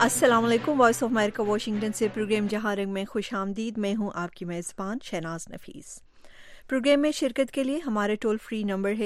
السلام علیکم. Voice of America Washington سے پروگرام جہاں رنگ میں خوش آمدید. میں ہوں آپ کی میزبان شہناز نفیس. پروگرام میں شرکت کے لیے ہمارے ٹول فری نمبر ہے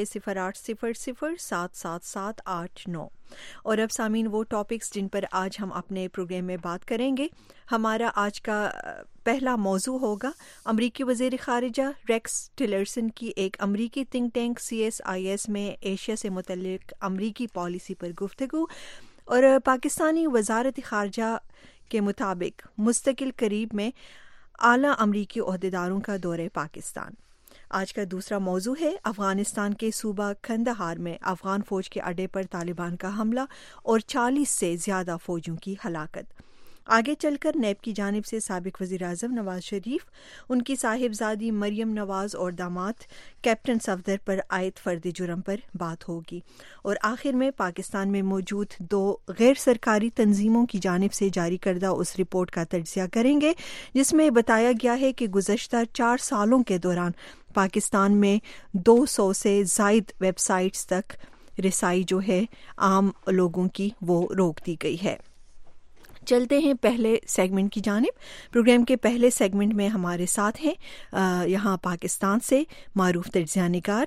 0800-777-889. اور اب سامعین وہ ٹاپکس جن پر آج ہم اپنے پروگرام میں بات کریں گے. ہمارا آج کا پہلا موضوع ہوگا امریکی وزیر خارجہ ریکس ٹیلرسن کی ایک امریکی تھنک ٹینک CSIS میں ایشیا سے متعلق امریکی پالیسی پر گفتگو. اور پاکستانی وزارت خارجہ کے مطابق مستقل قریب میں اعلیٰ امریکی عہدیداروں کا دورہ پاکستان. آج کا دوسرا موضوع ہے افغانستان کے صوبہ کندہار میں افغان فوج کے اڈے پر طالبان کا حملہ اور 40 سے زیادہ فوجیوں کی ہلاکت. آگے چل کر نیب کی جانب سے سابق وزیر اعظم نواز شریف، ان کی صاحبزادی مریم نواز اور داماد کیپٹن صفدر پر عائد فرد جرم پر بات ہوگی. اور آخر میں پاکستان میں موجود 2 غیر سرکاری تنظیموں کی جانب سے جاری کردہ اس رپورٹ کا تجزیہ کریں گے جس میں بتایا گیا ہے کہ گزشتہ 4 سالوں کے دوران پاکستان میں 200 سے زائد ویب سائٹس تک رسائی جو ہے عام لوگوں کی وہ روک دی گئی ہے. چلتے ہیں پہلے سیگمنٹ کی جانب. پروگرام کے پہلے سیگمنٹ میں ہمارے ساتھ ہیں یہاں پاکستان سے معروف تجزیہ نگار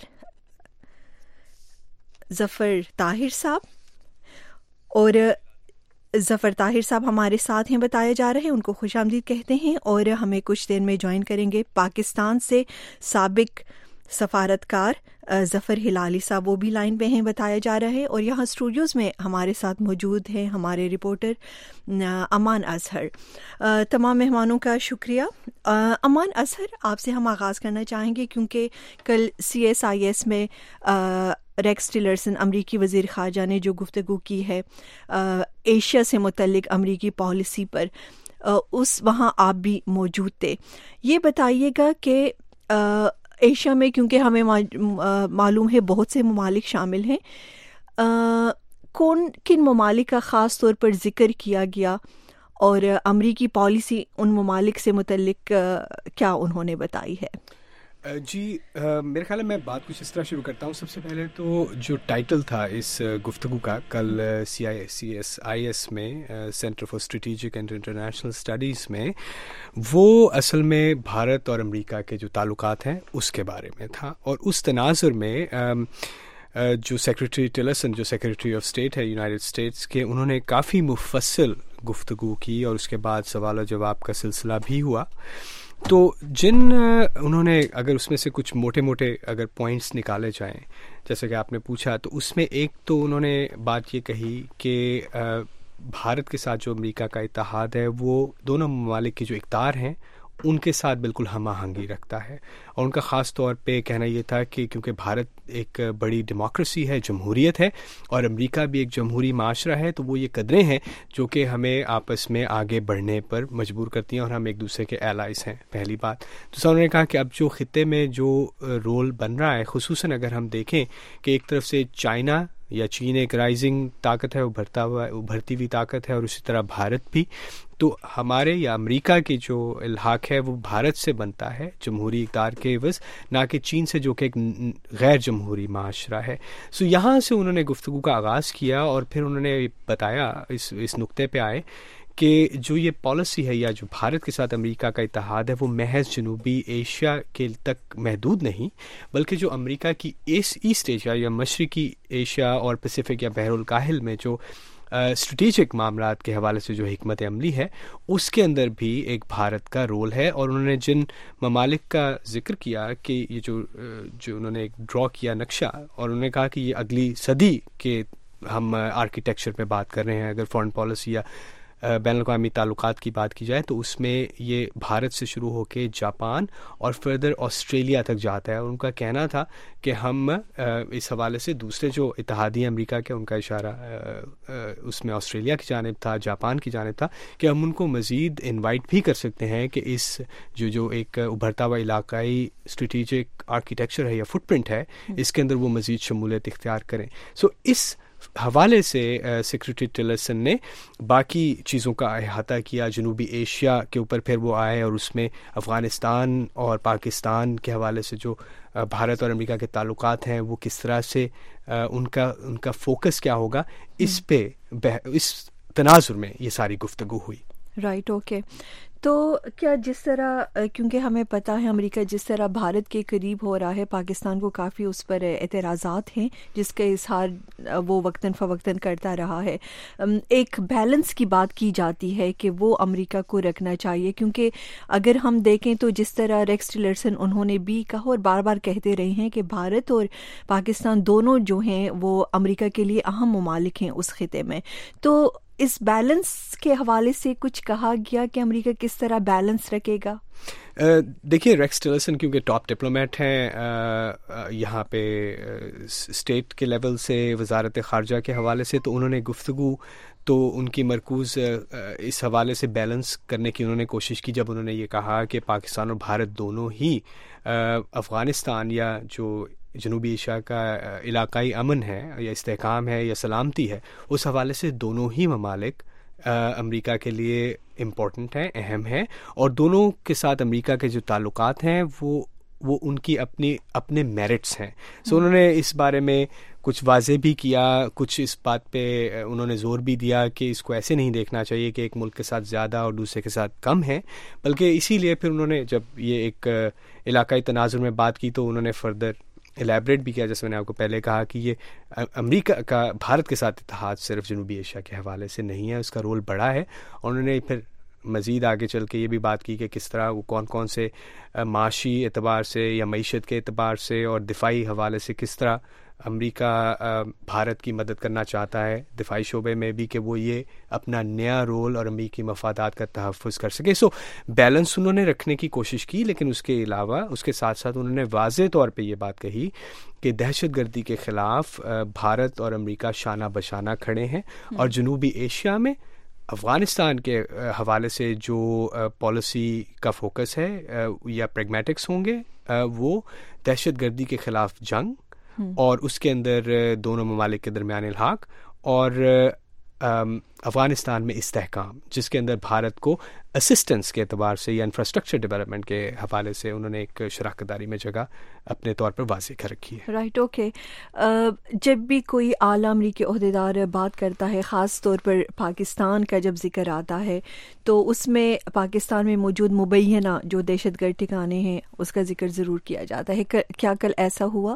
ظفر طاہر صاحب. اور ظفر طاہر صاحب ہمارے ساتھ ہیں بتایا جا رہے ہیں، ان کو خوش آمدید کہتے ہیں. اور ہمیں کچھ دیر میں جوائن کریں گے پاکستان سے سابق سفارتکار ظفر ہلالی صاحب، وہ بھی لائن پہ ہیں بتایا جا رہا ہے. اور یہاں اسٹوڈیوز میں ہمارے ساتھ موجود ہیں ہمارے رپورٹر امان اظہر. تمام مہمانوں کا شکریہ. امان اظہر، آپ سے ہم آغاز کرنا چاہیں گے کیونکہ کل CSIS میں ریکس ٹیلرسن امریکی وزیر خارجہ نے جو گفتگو کی ہے ایشیا سے متعلق امریکی پالیسی پر، وہاں آپ بھی موجود تھے. یہ بتائیے گا کہ ایشیا میں کیونکہ ہمیں معلوم ہے بہت سے ممالک شامل ہیں، کن ممالک کا خاص طور پر ذکر کیا گیا اور امریکی پالیسی ان ممالک سے متعلق کیا انہوں نے بتائی ہے؟ جی میرے خیال ہے میں بات کچھ اس طرح شروع کرتا ہوں. سب سے پہلے تو جو ٹائٹل تھا اس گفتگو کا کل CSIS میں centre for strategic and international studies میں، وہ اصل میں بھارت اور امریکہ کے جو تعلقات ہیں اس کے بارے میں تھا. اور اس تناظر میں جو سیکرٹری ٹیلرسن جو سیکرٹری آف اسٹیٹ ہے یونائٹڈ اسٹیٹس کے، انہوں نے کافی مفصل گفتگو کی اور اس کے بعد سوال و جواب کا سلسلہ بھی ہوا. تو انہوں نے اگر اس میں سے کچھ موٹے اگر پوائنٹس نکالے جائیں جیسے کہ آپ نے پوچھا، تو اس میں ایک تو انہوں نے بات یہ کہی کہ بھارت کے ساتھ جو امریکہ کا اتحاد ہے وہ دونوں ممالک کے جو اقدار ہیں ان کے ساتھ بالکل ہم آہنگی رکھتا ہے. اور ان کا خاص طور پہ کہنا یہ تھا کہ کیونکہ بھارت ایک بڑی ڈیموکریسی ہے، جمہوریت ہے، اور امریکہ بھی ایک جمہوری معاشرہ ہے، تو وہ یہ قدریں ہیں جو کہ ہمیں آپس میں آگے بڑھنے پر مجبور کرتی ہیں اور ہم ایک دوسرے کے ایلائز ہیں. پہلی بات. دوسرا انہوں نے کہا کہ اب جو خطے میں جو رول بن رہا ہے، خصوصاً اگر ہم دیکھیں کہ ایک طرف سے چائنا یا چین ایک رائزنگ طاقت ہے، ابھرتی ہوئی طاقت ہے، اور اسی طرح بھارت بھی، تو ہمارے یا امریکہ کی جو الحاق ہے وہ بھارت سے بنتا ہے جمہوری اقدار کے عوض، نہ کہ چین سے جو کہ ایک غیر جمہوری معاشرہ ہے. سو یہاں سے انہوں نے گفتگو کا آغاز کیا اور پھر انہوں نے بتایا، اس نقطے پہ آئے کہ جو یہ پالیسی ہے یا جو بھارت کے ساتھ امریکہ کا اتحاد ہے وہ محض جنوبی ایشیا کے تک محدود نہیں، بلکہ جو امریکہ کی ایسٹ ایشیا یا مشرقی ایشیا اور پیسیفک یا بحر الکاہل میں جو اسٹریٹجک معاملات کے حوالے سے جو حکمت عملی ہے اس کے اندر بھی ایک بھارت کا رول ہے. اور انہوں نے جن ممالک کا ذکر کیا کہ یہ جو انہوں نے ایک ڈرا کیا نقشہ، اور انہوں نے کہا کہ یہ اگلی صدی کے ہم آرکیٹیکچر پہ بات کر رہے ہیں. اگر فارن پالیسی یا بین الاقوامی تعلقات کی بات کی جائے تو اس میں یہ بھارت سے شروع ہو کے جاپان اور فردر آسٹریلیا تک جاتا ہے. اور ان کا کہنا تھا کہ ہم اس حوالے سے دوسرے جو اتحادی امریکہ کے، ان کا اشارہ اس میں آسٹریلیا کی جانب تھا، جاپان کی جانب تھا، کہ ہم ان کو مزید انوائٹ بھی کر سکتے ہیں کہ اس جو ایک ابھرتا ہوا علاقائی اسٹریٹجک آرکیٹیکچر ہے یا فٹ پرنٹ ہے، اس کے اندر وہ مزید شمولیت اختیار کریں. سو اس حوالے سے سیکرٹری ٹیلرسن نے باقی چیزوں کا احاطہ کیا. جنوبی ایشیا کے اوپر پھر وہ آئے اور اس میں افغانستان اور پاکستان کے حوالے سے جو بھارت اور امریکہ کے تعلقات ہیں وہ کس طرح سے ان کا فوکس کیا ہوگا، اس پہ اس تناظر میں یہ ساری گفتگو ہوئی. Right okay. تو کیا جس طرح کیونکہ ہمیں پتہ ہے امریکہ جس طرح بھارت کے قریب ہو رہا ہے پاکستان کو کافی اس پر اعتراضات ہیں جس کا اظہار وہ وقتاً فوقتاً کرتا رہا ہے. ایک بیلنس کی بات کی جاتی ہے کہ وہ امریکہ کو رکھنا چاہیے کیونکہ اگر ہم دیکھیں تو جس طرح ریکس ٹیلرسن انہوں نے بھی کہا اور بار بار کہتے رہے ہیں کہ بھارت اور پاکستان دونوں جو ہیں وہ امریکہ کے لیے اہم ممالک ہیں اس خطے میں. تو اس بیلنس کے حوالے سے کچھ کہا گیا کہ امریکہ کس طرح بیلنس رکھے گا؟ دیکھیے ریکس ٹیلرسن کیونکہ ٹاپ ڈپلومیٹ ہیں یہاں پہ اسٹیٹ کے لیول سے وزارت خارجہ کے حوالے سے، تو انہوں نے گفتگو تو ان کی مرکوز اس حوالے سے بیلنس کرنے کی انہوں نے کوشش کی جب انہوں نے یہ کہا کہ پاکستان اور بھارت دونوں ہی افغانستان یا جو جنوبی ایشیا کا علاقائی امن ہے یا استحکام ہے یا سلامتی ہے اس حوالے سے دونوں ہی ممالک امریکہ کے لیے امپورٹنٹ ہیں، اہم ہیں، اور دونوں کے ساتھ امریکہ کے جو تعلقات ہیں وہ ان کی اپنے میرٹس ہیں. سو انہوں نے اس بارے میں کچھ واضح بھی کیا، کچھ اس بات پہ انہوں نے زور بھی دیا کہ اس کو ایسے نہیں دیکھنا چاہیے کہ ایک ملک کے ساتھ زیادہ اور دوسرے کے ساتھ کم ہے، بلکہ اسی لیے پھر انہوں نے جب یہ ایک علاقائی تناظر میں بات کی تو انہوں نے فردر الیبریٹ بھی کیا، جیسے میں نے آپ کو پہلے کہا کہ یہ امریکہ کا بھارت کے ساتھ اتحاد صرف جنوبی ایشیا کے حوالے سے نہیں ہے، اس کا رول بڑا ہے. اور انہوں نے پھر مزید آگے چل کے یہ بھی بات کی کہ کس طرح وہ کون سے معاشی اعتبار سے یا معیشت کے اعتبار سے اور دفاعی حوالے سے کس طرح امریکہ بھارت کی مدد کرنا چاہتا ہے دفاعی شعبے میں بھی کہ وہ یہ اپنا نیا رول اور امریکی مفادات کا تحفظ کر سکے. سو بیلنس انہوں نے رکھنے کی کوشش کی، لیکن اس کے علاوہ اس کے ساتھ ساتھ انہوں نے واضح طور پہ یہ بات کہی کہ دہشت گردی کے خلاف بھارت اور امریکہ شانہ بشانہ کھڑے ہیں، اور جنوبی ایشیا میں افغانستان کے حوالے سے جو پالیسی کا فوکس ہے یا پریگمیٹکس ہوں گے وہ دہشت گردی کے خلاف جنگ اور اس کے اندر دونوں ممالک کے درمیان الحاق اور افغانستان میں استحکام، جس کے اندر بھارت کو اسسٹنس کے اعتبار سے یا انفراسٹرکچر ڈیولپمنٹ کے حوالے سے انہوں نے ایک شراکت داری میں جگہ اپنے طور پر واضح کر رکھی ہے. Right okay. جب بھی کوئی اعلیٰ امریکی عہدیدار بات کرتا ہے، خاص طور پر پاکستان کا جب ذکر آتا ہے تو اس میں پاکستان میں موجود مبینہ جو دہشت گرد ٹھکانے ہیں اس کا ذکر ضرور کیا جاتا ہے. کیا کل ایسا ہوا؟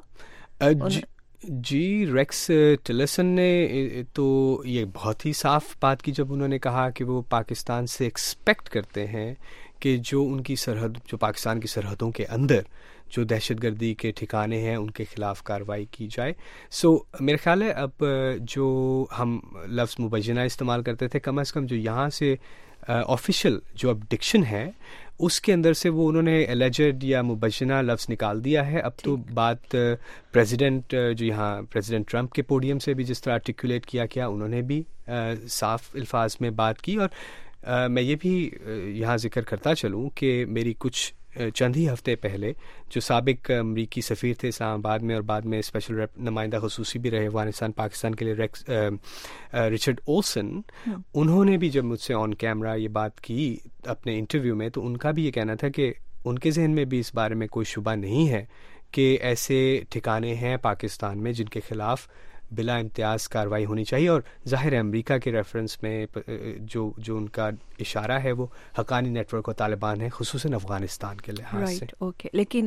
جی ریکس ٹیلرسن نے تو یہ بہت ہی صاف بات کی جب انہوں نے کہا کہ وہ پاکستان سے ایکسپیکٹ کرتے ہیں کہ جو ان کی سرحد، جو پاکستان کی سرحدوں کے اندر جو دہشت گردی کے ٹھکانے ہیں ان کے خلاف کارروائی کی جائے. سو میرے خیال ہے اب جو ہم لفظ مبینہ استعمال کرتے تھے، کم از کم جو یہاں سے آفیشیل جو اب ڈکشن ہے اس کے اندر سے وہ انہوں نے ایلیجڈ یا مبینہ لفظ نکال دیا ہے. اب تو بات پریزیڈنٹ جو یہاں پریزیڈنٹ ٹرمپ کے پوڈیم سے بھی جس طرح آرٹیکولیٹ کیا گیا، انہوں نے بھی صاف الفاظ میں بات کی. اور میں یہ بھی یہاں ذکر کرتا چلوں کہ میری کچھ چند ہی ہفتے پہلے جو سابق امریکی سفیر تھے اسلام آباد میں اور بعد میں اسپیشل نمائندہ خصوصی بھی رہے افغانستان پاکستان کے لیے، رچرڈ اولسن، انہوں نے بھی جب مجھ سے آن کیمرہ یہ بات کی اپنے انٹرویو میں، تو ان کا بھی یہ کہنا تھا کہ ان کے ذہن میں بھی اس بارے میں کوئی شبہ نہیں ہے کہ ایسے ٹھکانے ہیں پاکستان میں جن کے خلاف بلا امتیاز کارروائی ہونی چاہیے. اور ظاہر ہے امریکہ کے ریفرنس میں جو ان کا اشارہ ہے وہ حقانی نیٹ ورک اور طالبان ہے، خصوصاً افغانستان کے لحاظ سے. اوکے. لیکن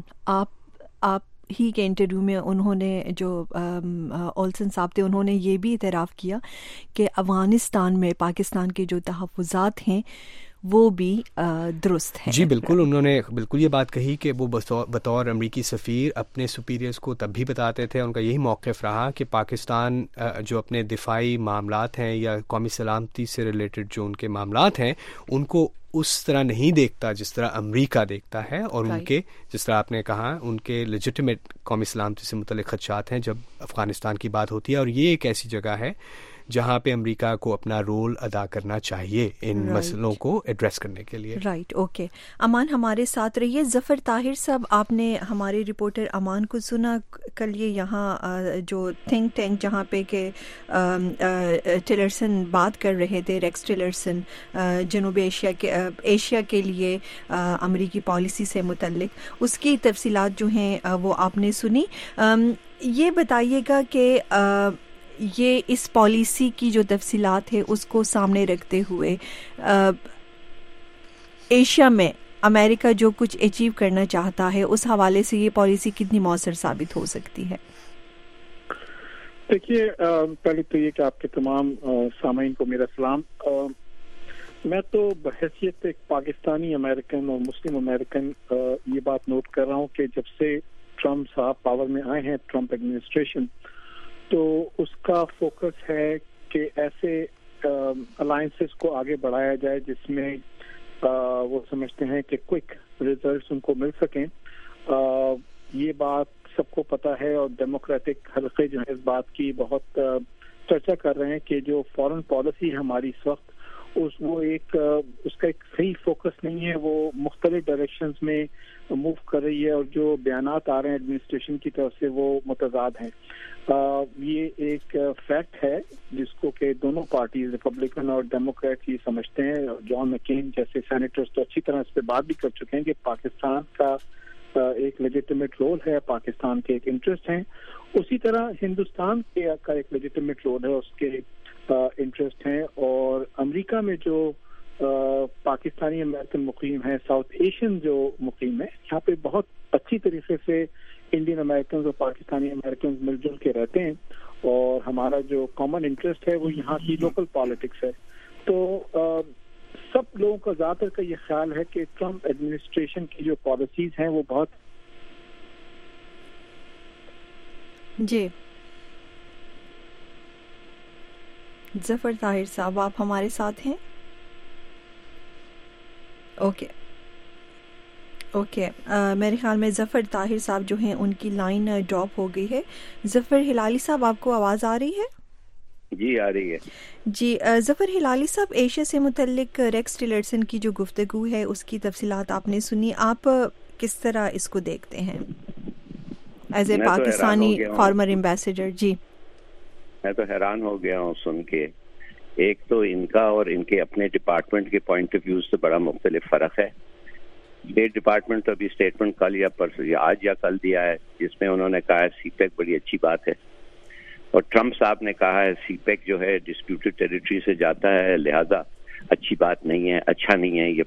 آپ ہی کے انٹرویو میں انہوں نے جو اولسن صاحب تھے انہوں نے یہ بھی اعتراف کیا کہ افغانستان میں پاکستان کے جو تحفظات ہیں وہ بھی درست ہے. جی بالکل، انہوں نے بالکل یہ بات کہی کہ وہ بطور امریکی سفیر اپنے سپیریئرز کو تب بھی بتاتے تھے، ان کا یہی موقف رہا کہ پاکستان جو اپنے دفاعی معاملات ہیں یا قومی سلامتی سے ریلیٹڈ جو ان کے معاملات ہیں ان کو اس طرح نہیں دیکھتا جس طرح امریکہ دیکھتا ہے، اور ان کے جس طرح آپ نے کہا ان کے لیجٹیمیٹ قومی سلامتی سے متعلق خدشات ہیں جب افغانستان کی بات ہوتی ہے. اور یہ ایک ایسی جگہ ہے جہاں پہ امریکہ کو اپنا رول ادا کرنا چاہیے ان مسئلوں کو ایڈریس کرنے کے لیے. Right okay. امان ہمارے ساتھ رہیے. ظفر طاہر صاحب، آپ نے ہمارے رپورٹر امان کو سنا کل یہ یہاں جو تھنک ٹینک جہاں پہ کہ ٹیلرسن بات کر رہے تھے، ریکس ٹیلرسن، جنوبی ایشیا کے لیے امریکی پالیسی سے متعلق، اس کی تفصیلات جو ہیں وہ آپ نے سنی. یہ بتائیے گا کہ یہ اس پالیسی کی جو تفصیلات ہے اس کو سامنے رکھتے ہوئے ایشیا میں امریکہ جو کچھ اچیو کرنا چاہتا ہے اس حوالے سے یہ پالیسی کتنی مؤثر ثابت ہو سکتی ہے؟ دیکھیے، پہلے تو یہ کہ آپ کے تمام سامعین کو میرا سلام. میں تو بحیثیت ایک پاکستانی امریکن اور مسلم امریکن یہ بات نوٹ کر رہا ہوں کہ جب سے ٹرمپ صاحب پاور میں آئے ہیں، ٹرمپ ایڈمنسٹریشن، تو اس کا فوکس ہے کہ ایسے الائنسز کو آگے بڑھایا جائے جس میں وہ سمجھتے ہیں کہ کوئک ریزلٹس ان کو مل سکیں. یہ بات سب کو پتہ ہے اور ڈیموکریٹک حلقے جو ہیں اس بات کی بہت چرچا کر رہے ہیں کہ جو فارن پالیسی ہے ہماری اس وقت اس کا ایک صحیح فوکس نہیں ہے، وہ مختلف ڈائریکشنز میں موو کر رہی ہے اور جو بیانات آ رہے ہیں ایڈمنسٹریشن کی طرف سے وہ متضاد ہیں. یہ ایک فیکٹ ہے جس کو کہ دونوں پارٹیز ریپبلکن اور ڈیموکریٹ یہ سمجھتے ہیں. جان مکین جیسے سینیٹرز تو اچھی طرح اس پہ بات بھی کر چکے ہیں کہ پاکستان کا ایک لیجیٹیمیٹ رول ہے، پاکستان کے ایک انٹرسٹ ہیں، اسی طرح ہندوستان کا ایک لیجیٹیمیٹ رول ہے، اس کے انٹرسٹ ہیں. اور امریکہ میں جو پاکستانی امریکن مقیم ہیں، ساؤتھ ایشین جو مقیم ہیں، یہاں پہ بہت اچھی طریقے سے انڈین امریکنز اور پاکستانی امریکنز مل جل کے رہتے ہیں اور ہمارا جو کامن انٹرسٹ ہے وہ یہاں کی لوکل پالیٹکس ہے. تو سب لوگوں کا زیادہ تر کا یہ خیال ہے کہ ٹرمپ ایڈمنسٹریشن کی جو پالیسیز ہیں وہ بہت جی. ظفر طاہر صاحب آپ ہمارے ساتھ ہیں؟ اوکے میرے خیال میں ظفر طاہر صاحب جو ہیں ان کی لائن ڈراپ ہو گئی ہے. ظفر ہلالی صاحب آپ کو آواز آ رہی ہے؟ جی آ رہی ہے. جی ظفر ہلالی صاحب، ایشیا سے متعلق ریکس ٹیلرسن کی جو گفتگو ہے اس کی تفصیلات آپ نے سنی، آپ کس طرح اس کو دیکھتے ہیں as a Pakistani former ambassador? جی میں تو حیران ہو گیا ہوں سن کے. ایک تو ان کا اور ان کے اپنے ڈپارٹمنٹ کے پوائنٹ آف ویو سے بڑا مختلف فرق ہے. اسٹیٹ ڈپارٹمنٹ تو ابھی اسٹیٹمنٹ کل یا پرسوں یا آج یا کل دیا ہے جس میں انہوں نے کہا ہے سی پیک بڑی اچھی بات ہے، اور ٹرمپ صاحب نے کہا ہے سی پیک جو ہے ڈسپیوٹڈ ٹیریٹری سے جاتا ہے، لہذا اچھی بات نہیں ہے، اچھا نہیں ہے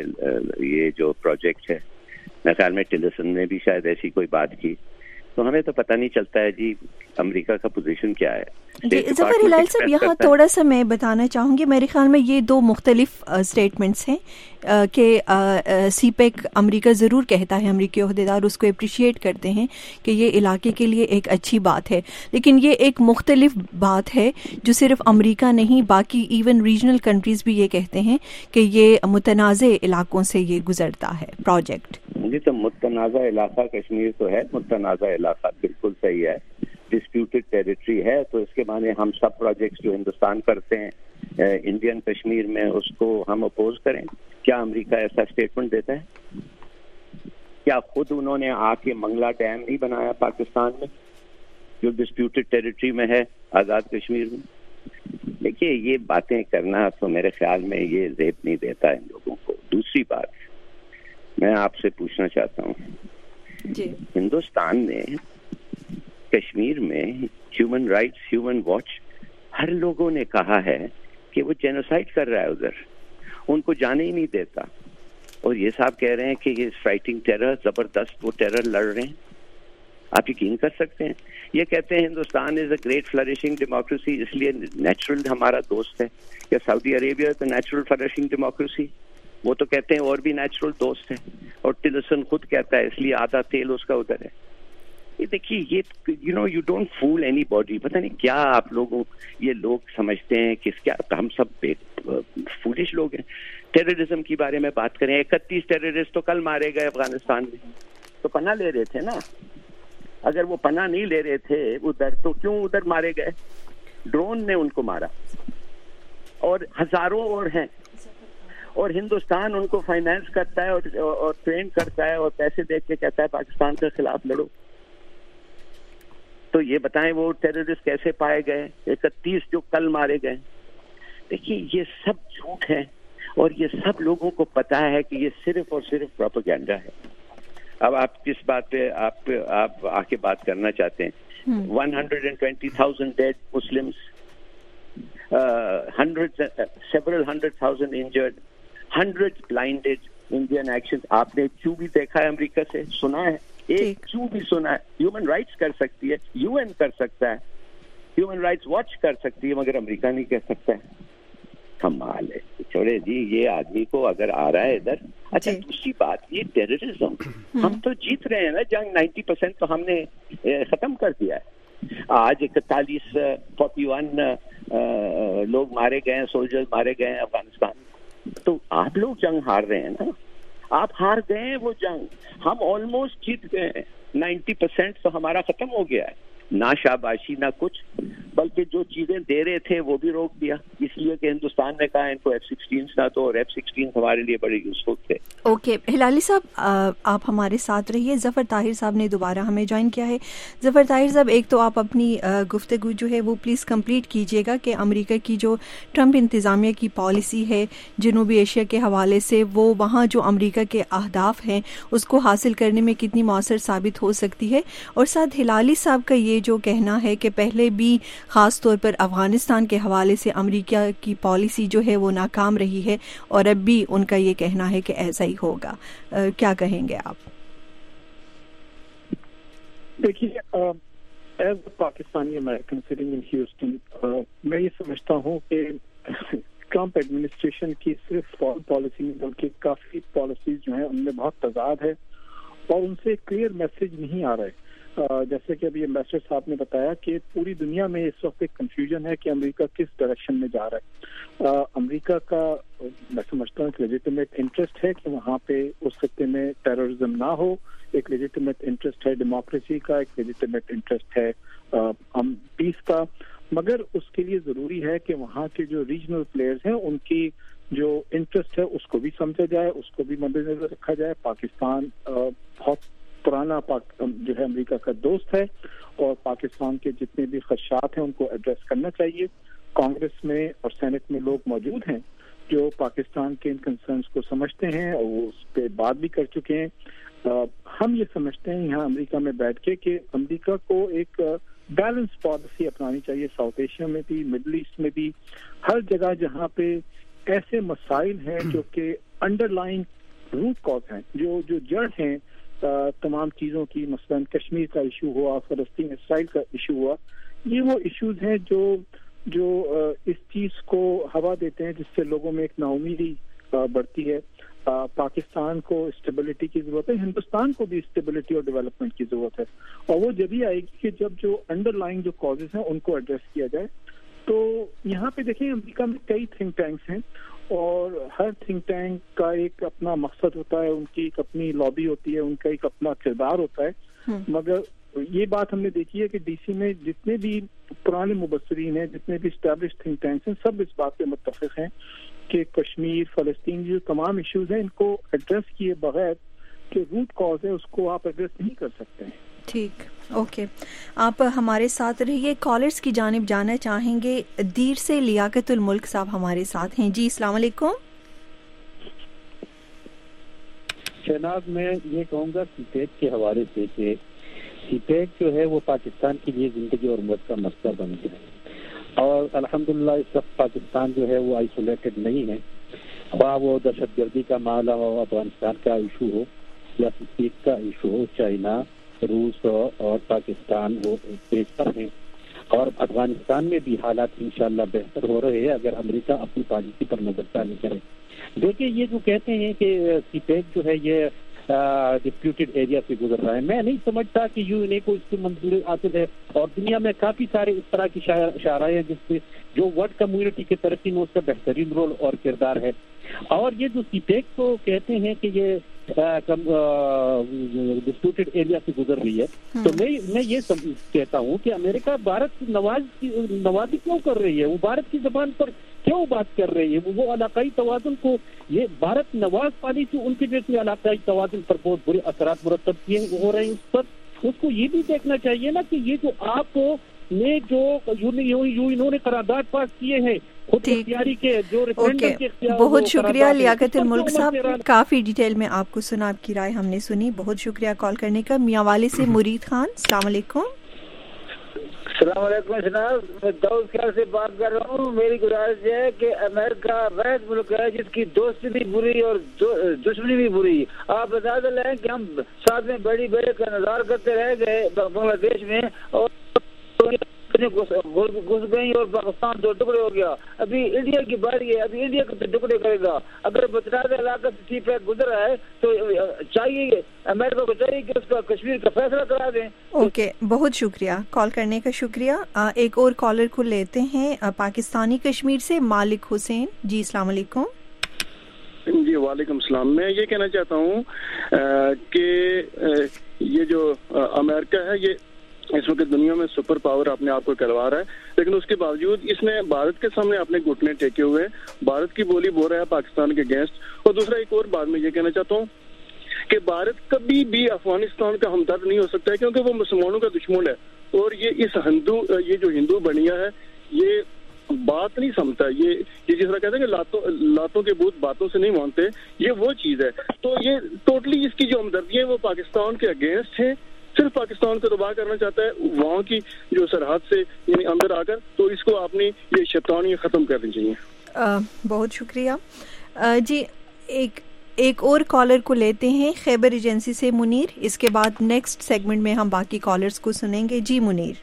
یہ جو پروجیکٹ ہے. میرے خیال میں ٹیلرسن نے بھی شاید ایسی کوئی بات کی. تو ہمیں تو پتہ نہیں چلتا ہے جی امریکہ کا پوزیشن کیا ہے. جی ظفر ہلال صاحب، یہاں تھوڑا سا میں بتانا چاہوں گی، میرے خیال میں یہ دو مختلف اسٹیٹمنٹس ہیں کہ سی پیک امریکہ ضرور کہتا ہے، امریکی عہدیدار اس کو اپریشیٹ کرتے ہیں کہ یہ علاقے کے لیے ایک اچھی بات ہے، لیکن یہ ایک مختلف بات ہے جو صرف امریکہ نہیں باقی ایون ریجنل کنٹریز بھی یہ کہتے ہیں کہ یہ متنازع علاقوں سے یہ گزرتا ہے پروجیکٹ. جی تو متنازع علاقہ کشمیر تو ہے، متنازع علاقہ بالکل صحیح ہے، ڈسپیوٹڈ ٹیریٹری ہے، تو اس کے معنی ہم سب پروجیکٹس جو ہندوستان کرتے ہیں انڈین کشمیر میں اس کو ہم اپوز کریں. کیا امریکہ ایسا اسٹیٹمنٹ دیتا ہے؟ کیا خود انہوں نے آ کے منگلا ڈیم نہیں بنایا پاکستان میں جو ڈسپیوٹڈ ٹیریٹری میں ہے آزاد کشمیر میں؟ دیکھیے یہ باتیں کرنا تو میرے خیال میں یہ زیب نہیں دیتا ان لوگوں کو. دوسری بات میں آپ سے پوچھنا چاہتا ہوں جی، ہندوستان نے کشمیر میں ہیومن رائٹس، ہیومن واچ، ہر لوگوں نے کہا ہے کہ وہ جینوسائڈ کر رہا ہے ادھر، ان کو جانے ہی نہیں دیتا. اور یہ صاحب کہہ رہے ہیں کہ یہ فائٹنگ ٹیرر، زبردست وہ ٹیرر لڑ رہے ہیں. آپ یقین کر سکتے ہیں یہ کہتے ہیں Hindustan is a great flourishing democracy, اس لیے نیچرل ہمارا دوست ہے. یا سعودی عربیہ تو نیچرل فلرشنگ ڈیموکریسی، وہ تو کہتے ہیں اور بھی نیچرل دوست ہے. اور ٹلرسن خود کہتا ہے اس لیے آدھا تیل اس کا ادھر ہے. یہ دیکھیے یہ you don't fool anybody. پتہ نہیں کیا آپ لوگوں یہ لوگ سمجھتے ہیں کہ کیا ہم سب فولش لوگ ہیں. ٹیررزم کی بارے میں بات کریں، 31 ٹیررسٹ تو کل مارے گئے افغانستان میں، تو پناہ لے رہے تھے نا. اگر وہ پناہ نہیں لے رہے تھے ادھر تو کیوں ادھر مارے گئے؟ ڈرون نے ان کو مارا، اور ہزاروں اور ہیں، اور ہندوستان ان کو فائنانس کرتا ہے اور ٹرین کرتا ہے اور پیسے دے کے کہتا ہے پاکستان کے خلاف لڑو. تو یہ بتائیں وہ ٹیررسٹ کیسے پائے گئے 31 جو کل مارے گئے؟ دیکھیے یہ سب جھوٹ ہے اور یہ سب لوگوں کو پتا ہے کہ یہ صرف اور صرف پروپیگنڈا ہے. اب آپ کس بات پہ آپ آ کے بات کرنا چاہتے ہیں؟ 120,000 dead Muslims, several hundred thousand injured, hundreds blinded, Indian actions. आपने चू भी देखा है अमेरिका से, सुना है, एक चू भी सुना है. ह्यूमन राइट्स कर सकती है, यूएन कर सकता है, ह्यूमन राइट्स वॉच कर सकती है, मगर अमेरिका नहीं कर सकता है. कमाल है. छोड़े जी, ये आदमी को अगर आ रहा है इधर. अच्छा, दूसरी बात, ये टेररिज्म, हम तो जीत रहे हैं ना जंग. 90% तो हमने खत्म कर दिया है. आज 41 लोग मारे गए, सोल्जर्स मारे गए अफगानिस्तान. तो आप लोग जंग हार रहे हैं ना, आप हार गए हैं वो जंग. हम ऑलमोस्ट जीत गए हैं. 90% तो हमारा खत्म हो गया है. ना शाबाशी ना कुछ, बल्कि जो चीजें दे रहे थे वो भी रोक दिया, इसलिए कि हिंदुस्तान ने कहा इनको F-16 ना तो, और F-16 हमारे लिए बड़े यूजफुल थे. ओके हिलाली साहब, आप हमारे साथ रहिए. जफर ताहिर साहब ने दोबारा हमें ज्वाइन किया है. जफर ताहिर साहब, एक तो आप अपनी गुफ्तगू जो है वो प्लीज़ कंप्लीट कीजिएगा कि अमेरिका की जो ट्रंप इंतज़ामिया की पॉलिसी है जनूबी एशिया के हवाले से, वो वहाँ जो अमेरिका के अहदाफ हैं उसको हासिल करने में कितनी मौसर साबित हो सकती है. और साथ हिलाली साहब का ये जो कहना है कि पहले भी ख़ास तौर पर अफ़गानिस्तान के हवाले से अमेरिका की पॉलिसी जो है वो नाकाम रही है, और अब भी उनका ये कहना है कि ऐसा ही होगा. क्या कहेंगे आप? देखिए, as Pakistani American sitting in Houston, मैं ये समझता हूँ कि ट्रंप एडमिनिस्ट्रेशन की सिर्फ फॉरेन पॉलिसी नहीं बल्कि काफ़ी पॉलिसीज जो हैं उनमें बहुत तजाद है और उनसे क्लियर मैसेज नहीं आ रहा है. जैसे कि अभी एम्बेसडर साहब ने बताया कि पूरी दुनिया में इस वक्त एक कंफ्यूजन है कि अमेरिका किस डायरेक्शन में जा रहा है. अमेरिका का मैं समझता हूँ एक लेजिटिमेट इंटरेस्ट है कि वहाँ पे उस खत्ते में टेररिज्म ना हो. एक लेजिटिमेट इंटरेस्ट है डेमोक्रेसी का, एक लेजिटिमेट इंटरेस्ट है पीस का. मगर उसके लिए ज़रूरी है कि वहाँ के जो रीजनल प्लेयर्स हैं उनकी जो इंटरेस्ट है उसको भी समझा जाए, उसको भी मद्देनजर रखा जाए. पाकिस्तान बहुत पुराना जो है अमेरिका का दोस्त है और पाकिस्तान के जितने भी खदशात हैं उनको एड्रेस करना चाहिए. कांग्रेस में और सेनेट में लोग मौजूद हैं जो पाकिस्तान के इन कंसर्न्स को समझते हैं और वो उस पर बात भी कर चुके हैं. हम ये समझते हैं यहाँ अमेरिका में बैठ के कि अमेरिका को एक बैलेंस पॉलिसी अपनानी चाहिए. साउथ एशिया में भी, मिडल ईस्ट में भी, हर जगह जहाँ पे ऐसे मसाइल हैं जो कि अंडरलाइन रूट कॉज हैं, जो जड़ हैं तमाम चीज़ों की. मसलन कश्मीर का इशू हुआ, फ़लस्तीन इसराइल का इशू हुआ, ये वो इश्यूज हैं जो इस चीज़ को हवा देते हैं जिससे लोगों में एक नाउमीदी बढ़ती है. पाकिस्तान को स्टेबिलिटी की ज़रूरत है, हिंदुस्तान को भी स्टेबिलिटी और डेवलपमेंट की ज़रूरत है, और वो जब ही आएगी कि जब जो अंडरलाइन जो कॉजेज हैं उनको एड्रेस किया जाए. तो यहाँ पे देखिए अमेरिका में कई थिंक टैंक्स हैं और हर थिंक टैंक का एक अपना मकसद होता है, उनकी एक अपनी लॉबी होती है, उनका एक अपना किरदार होता है. मगर ये बात हमने देखी है कि डीसी में जितने भी पुराने मुबस्सरीन हैं, जितने भी एस्टैब्लिश थिंक टैंक्स हैं, सब इस बात पे मुत्तफिक हैं कि कश्मीर, फ़लस्तीन, जो तमाम इश्यूज हैं इनको एड्रेस किए बगैर कि रूट कॉज है उसको आप एड्रेस नहीं कर सकते हैं. ठीक, ओके. आप हमारे साथ रहिए. कॉलर्स की जानिब जाना चाहेंगे. दीर से लियाकतुल मुल्क साहब हमारे साथ हैं. जी अस्सलाम वालेकुम. जनाब, मैं ये कहूँगा सीपेक के हवाले से कि सीपेक जो है वो पाकिस्तान के लिए जिंदगी और मौत का मसला बन गया है और अल्हम्दुलिल्लाह इस वक्त पाकिस्तान जो है वो आइसोलेटेड नहीं है. वहाँ वो दहशतगर्दी का मामला हो, अफगानिस्तान का इशू हो या सीपेक का इशू हो, चाइना, रूस और पाकिस्तान वो बेहतर हैं और अफगानिस्तान में भी हालात इंशाल्लाह बेहतर हो रहे हैं अगर अमेरिका अपनी पॉलिसी पर नजरसानी करे. देखिए, ये जो कहते हैं कि सीपेक जो है ये डिस्प्यूटेड एरिया से गुजर रहा है, मैं नहीं समझता कि यूएनए को इसकी मंजूरी हासिल है और दुनिया में काफी सारे इस तरह की शायराएं हैं जिससे जो वर्ल्ड कम्युनिटी के तरक्की में उसका बेहतरीन रोल और किरदार है. और ये जो सीपेक को कहते हैं कि ये डिस्प्यूटेड एरिया से गुजर रही है, तो मैं ये कहता हूँ कि अमेरिका भारत की नवाजी क्यों कर रही है, वो भारत की जबान पर क्यों बात कर रही है, वो इलाकाई तवाज़ुन को, ये भारत नवाज पॉलिसी उनके जैसे इलाकाई तवाज़ुन पर बहुत बुरे असरात मुरतब किए हो रहे हैं. उस पर उसको ये भी देखना चाहिए ना कि ये जो आप ने जो इन्होंने करारदाद पास किए हैं के जो रेफरेंडम के. बहुत शुक्रिया लियाकतुल मुल्क साहब, काफी डिटेल में आपको सुना, आपकी राय हमने सुनी. बहुत शुक्रिया कॉल करने का. मियांवाली से मुरीद खान, अस्सलाम वालेकुम. السلام علیکم جناب, میں داؤد خیال سے بات کر رہا ہوں. میری گزارش ہے کہ امریکہ واحد ملک ہے جس کی دوستی بھی بری اور دشمنی بھی بری. آپ اندازہ لیں کہ ہم ساتھ میں بڑی بڑے کا نظارہ کرتے رہ گئے بنگلہ دیش میں, اور گھس گئی اور پاکستان دو ٹکڑے ہو گیا. ابھی انڈیا کی باری ہے, ابھی انڈیا کو ٹکڑے کرے گا. اگر متنازع علاقہ سے سی پیک گزر رہا ہے تو چاہیے امریکہ کو چاہیے کہ اس کا کشمیر کا فیصلہ کرا دیں. اوکے, بہت شکریہ, کال کرنے کا شکریہ. ایک اور کالر کو لیتے ہیں پاکستانی کشمیر سے, مالک حسین. جی السلام علیکم. جی وعلیکم السلام. میں یہ کہنا چاہتا ہوں کہ یہ جو امریکہ ہے یہ اس وقت دنیا میں سپر پاور اپنے آپ کو کہلوا رہا ہے, لیکن اس کے باوجود اس نے بھارت کے سامنے اپنے گھٹنے ٹیکے ہوئے بھارت کی بولی بول رہا ہے پاکستان کے اگینسٹ. اور دوسرا ایک اور بات میں یہ کہنا چاہتا ہوں کہ بھارت کبھی بھی افغانستان کا ہمدرد نہیں ہو سکتا ہے, کیونکہ وہ مسلمانوں کا دشمن ہے. اور یہ جو ہندو بنیا ہے یہ بات نہیں سمجھتا. یہ جس طرح کہتے ہیں کہ لاتوں کے بت باتوں سے نہیں مانتے, یہ وہ چیز ہے. تو یہ ٹوٹلی اس کی جو ہمدردی ہے وہ پاکستان کے اگینسٹ ہے, صرف پاکستان کو تباہ کرنا چاہتا ہے وہاں کی جو سرحد سے یعنی اندر آ کر. تو اس کو اپنی یہ شیطانی ختم کرنی چاہیے. بہت شکریہ. جی ایک اور کالر کو لیتے ہیں خیبر ایجنسی سے, منیر. اس کے بعد نیکسٹ سیگمنٹ میں ہم باقی کالرز کو سنیں گے. جی منیر.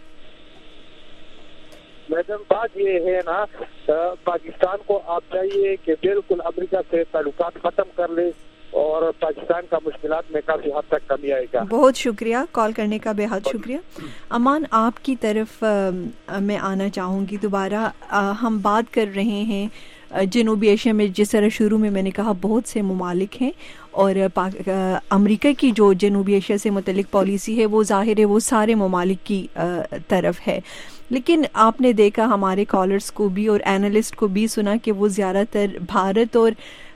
میڈم بات یہ ہے نا, پاکستان کو آپ چاہیے کہ بالکل امریکہ سے تعلقات ختم کر لے اور پاکستان کا مشکلات میں کافی حد تک کمی آئے گا. بہت شکریہ, کال کرنے کا بے حد شکریہ. امان, آپ کی طرف میں آنا چاہوں گی دوبارہ. ہم بات کر رہے ہیں جنوبی ایشیا میں, جس طرح شروع میں نے کہا بہت سے ممالک ہیں, اور امریکہ کی جو جنوبی ایشیا سے متعلق پالیسی ہے وہ ظاہر ہے وہ سارے ممالک کی طرف ہے. لیکن آپ نے دیکھا ہمارے کالرز کو بھی اور اینالسٹ کو بھی سنا کہ وہ زیادہ تر بھارت اور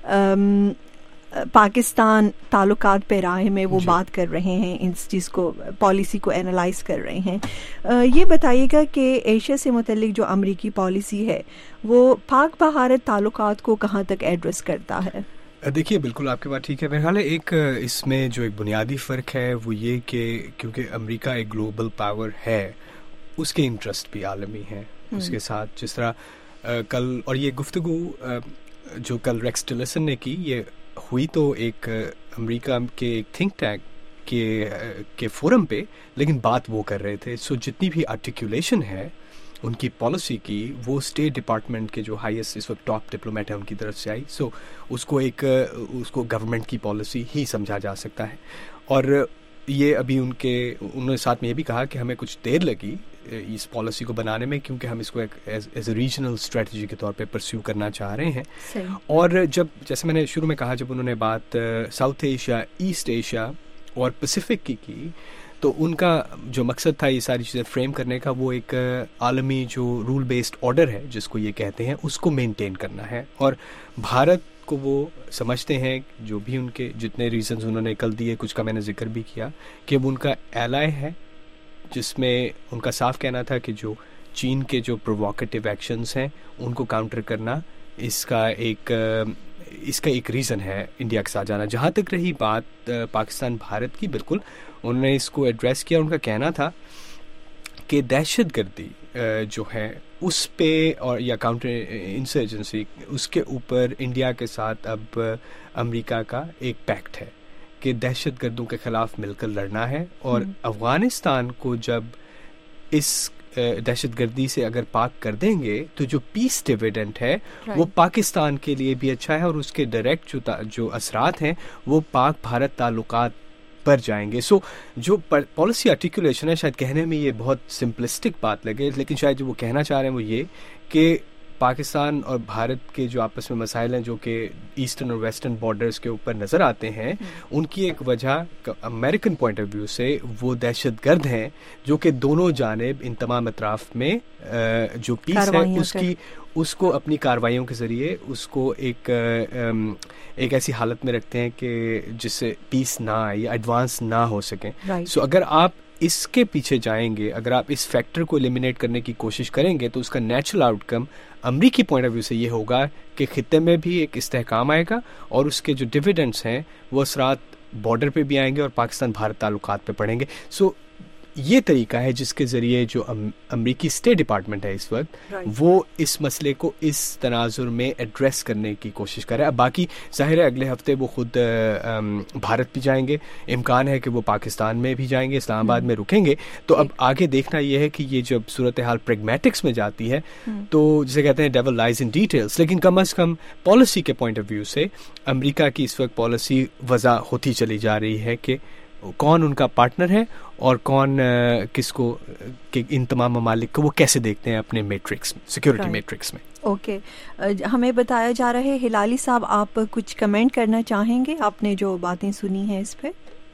پاکستان تعلقات پہ رائے میں وہ بات کر رہے ہیں, اس چیز کو پالیسی کو اینالائز کر رہے ہیں. یہ بتائیے گا کہ ایشیا سے متعلق جو امریکی پالیسی ہے وہ پاک بھارت تعلقات کو کہاں تک ایڈریس کرتا ہے؟ دیکھیے بالکل آپ کی بات ٹھیک ہے. میرے خیال ہے ایک اس میں جو ایک بنیادی فرق ہے وہ یہ کہ کیونکہ امریکہ ایک گلوبل پاور ہے, اس کے انٹرسٹ بھی عالمی ہیں اس کے ساتھ. جس طرح کل, اور یہ گفتگو جو کل ریکس ٹیلرسن نے کی, یہ ہوئی تو ایک امریکہ کے ایک تھنک ٹینک کے فورم پہ, لیکن بات وہ کر رہے تھے. سو جتنی بھی آرٹیکولیشن ہے ان کی پالیسی کی وہ اسٹیٹ ڈپارٹمنٹ کے جو ہائیسٹ اس وقت ٹاپ ڈپلومیٹ ہیں ان کی طرف سے آئی. سو اس کو گورنمنٹ کی پالیسی ہی سمجھا جا سکتا ہے. اور یہ ابھی انہوں نے ساتھ میں یہ بھی کہا کہ ہمیں کچھ دیر لگی اس پالیسی کو بنانے میں, کیونکہ ہم اس کو ایز اے ریجنل اسٹریٹجی کے طور پہ پرسیو کرنا چاہ رہے ہیں. اور جب جیسے میں نے شروع میں کہا, جب انہوں نے بات ساؤتھ ایشیا, ایسٹ ایشیا اور پیسیفک کی تو ان کا جو مقصد تھا یہ ساری چیزیں فریم کرنے کا, وہ ایک عالمی جو رول بیسڈ آرڈر ہے جس کو یہ کہتے ہیں, اس کو مینٹین کرنا ہے. اور بھارت کو وہ سمجھتے ہیں, جو بھی ان کے جتنے ریزنز انہوں نے کل دیے, کچھ کا میں نے ذکر بھی کیا, کہ وہ ان کا ایلائی ہے, جس میں ان کا صاف کہنا تھا کہ جو چین کے جو پروووکیٹو ایکشنز ہیں ان کو کاؤنٹر کرنا اس کا ایک ریزن ہے انڈیا کے ساتھ جانا. جہاں تک رہی بات پاکستان بھارت کی, بالکل انہوں نے اس کو ایڈریس کیا. ان کا کہنا تھا کہ دہشت گردی جو ہے اس پہ اور یا کاؤنٹر انسرجنسی, اس کے اوپر انڈیا کے ساتھ اب امریکہ کا ایک پیکٹ ہے کہ دہشت گردوں کے خلاف مل کر لڑنا ہے. اور افغانستان کو جب اس دہشت گردی سے اگر پاک کر دیں گے تو جو پیس ڈیویڈنٹ ہے وہ پاکستان کے لیے بھی اچھا ہے, اور اس کے ڈائریکٹ جو اثرات ہیں وہ پاک بھارت تعلقات پر جائیں گے. سو جو پالیسی آرٹیکولیشن ہے, شاید کہنے میں یہ بہت سمپلسٹک بات لگے, لیکن شاید جو وہ کہنا چاہ رہے ہیں وہ یہ کہ پاکستان اور بھارت کے جو آپس میں مسائل ہیں جو کہ ایسٹرن اور ویسٹرن بارڈرز کے اوپر نظر آتے ہیں, ان کی ایک وجہ امریکن پوائنٹ آف ویو سے وہ دہشت گرد ہیں جو کہ دونوں جانب ان تمام اطراف میں جو پیس ہے اس کو اپنی کارروائیوں کے ذریعے اس کو ایک ایسی حالت میں رکھتے ہیں کہ جس سے پیس نہ آئے یا ایڈوانس نہ ہو سکیں. سو اگر آپ اس کے پیچھے جائیں گے, اگر آپ اس فیکٹر کو ایلیمینیٹ کرنے کی کوشش کریں گے, تو اس کا نیچرل آؤٹ کم امریکی پوائنٹ آف ویو سے یہ ہوگا کہ خطے میں بھی ایک استحکام آئے گا, اور اس کے جو ڈویڈنڈس ہیں وہ اثرات بارڈر پہ بھی آئیں گے اور پاکستان بھارت تعلقات پہ پڑیں گے. سو یہ طریقہ ہے جس کے ذریعے جو امریکی اسٹیٹ ڈپارٹمنٹ ہے اس وقت وہ اس مسئلے کو اس تناظر میں ایڈریس کرنے کی کوشش کر رہا ہے. اب باقی ظاہر ہے اگلے ہفتے وہ خود بھارت بھی جائیں گے, امکان ہے کہ وہ پاکستان میں بھی جائیں گے, اسلام آباد میں رکیں گے. تو اب آگے دیکھنا یہ ہے کہ یہ جب صورتحال پریگمیٹکس میں جاتی ہے تو جسے کہتے ہیں ڈیول لائز ان ڈیٹیلز, لیکن کم از کم پالیسی کے پوائنٹ آف ویو سے امریکہ کی اس وقت پالیسی وضع ہوتی چلی جا رہی ہے کہ کون ان کا پارٹنر ہے اور کون کس کو, کہ ان تمام ممالک کو وہ کیسے دیکھتے ہیں اپنے میٹرکس میں, سیکورٹی میٹرکس میں. اوکے, ہمیں بتایا جا رہا ہے ہلالی صاحب آپ کچھ کمنٹ کرنا چاہیں گے, آپ نے جو باتیں سنی ہیں اس پہ؟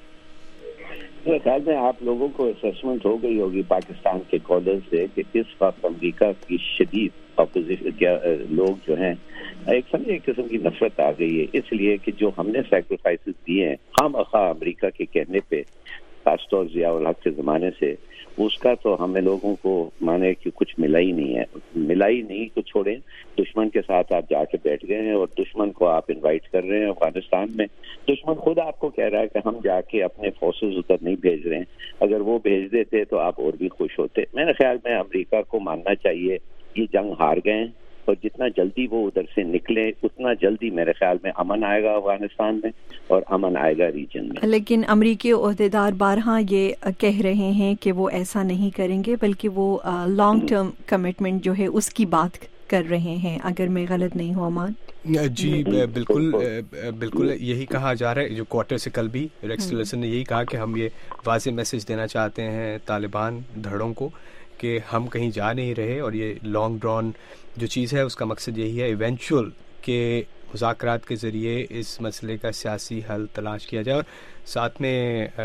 میرے خیال میں آپ لوگوں کو اسسمنٹ ہو گئی ہوگی پاکستان کے کالر سے کہ اس وقت امریکہ کی شدید اپوزیشن لوگ جو ہیں ایک قسم کی نفرت آ گئی ہے, اس لیے کہ جو ہم نے سیکریفائسز دیے ہیں ہم امریکہ کے کہنے پہ, خاص طور ضیاء الحق کے زمانے سے, اس کا تو ہمیں لوگوں کو مانے کہ کچھ ملا ہی نہیں کو چھوڑیں. دشمن کے ساتھ آپ جا کے بیٹھ گئے ہیں اور دشمن کو آپ انوائٹ کر رہے ہیں افغانستان میں. دشمن خود آپ کو کہہ رہا ہے کہ ہم جا کے اپنے فورسز ادھر نہیں بھیج رہے ہیں, اگر وہ بھیج دیتے تو آپ اور بھی خوش ہوتے. میرے خیال میں امریکہ کو ماننا چاہیے یہ جنگ ہار گئے ہیں, اور جتنا جلدی وہ ادھر سے نکلے اتنا جلدی میرے خیال میں امن آئے گا افغانستان میں اور امن آئے گا ریجن میں. لیکن امریکی عہدیدار بارہا یہ کہہ رہے ہیں کہ وہ ایسا نہیں کریں گے, بلکہ وہ لانگ ٹرم کمٹمنٹ جو ہے اس کی بات کر رہے ہیں, اگر میں غلط نہیں ہوں امان. جی بالکل یہی کہا جا رہا ہے. جو کوارٹر سے کل بھی ریکس ٹیلرسن نے یہی کہا کہ ہم یہ واضح میسج دینا چاہتے ہیں طالبان دھڑوں کو کہ ہم کہیں جا نہیں رہے, اور یہ لانگ ڈرون جو چیز ہے اس کا مقصد یہی ہے ایونچوئل کہ مذاکرات کے ذریعے اس مسئلے کا سیاسی حل تلاش کیا جائے. اور ساتھ میں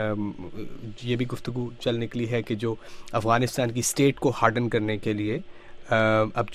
یہ بھی گفتگو چل نکلی ہے کہ جو افغانستان کی اسٹیٹ کو ہارڈن کرنے کے لیے اب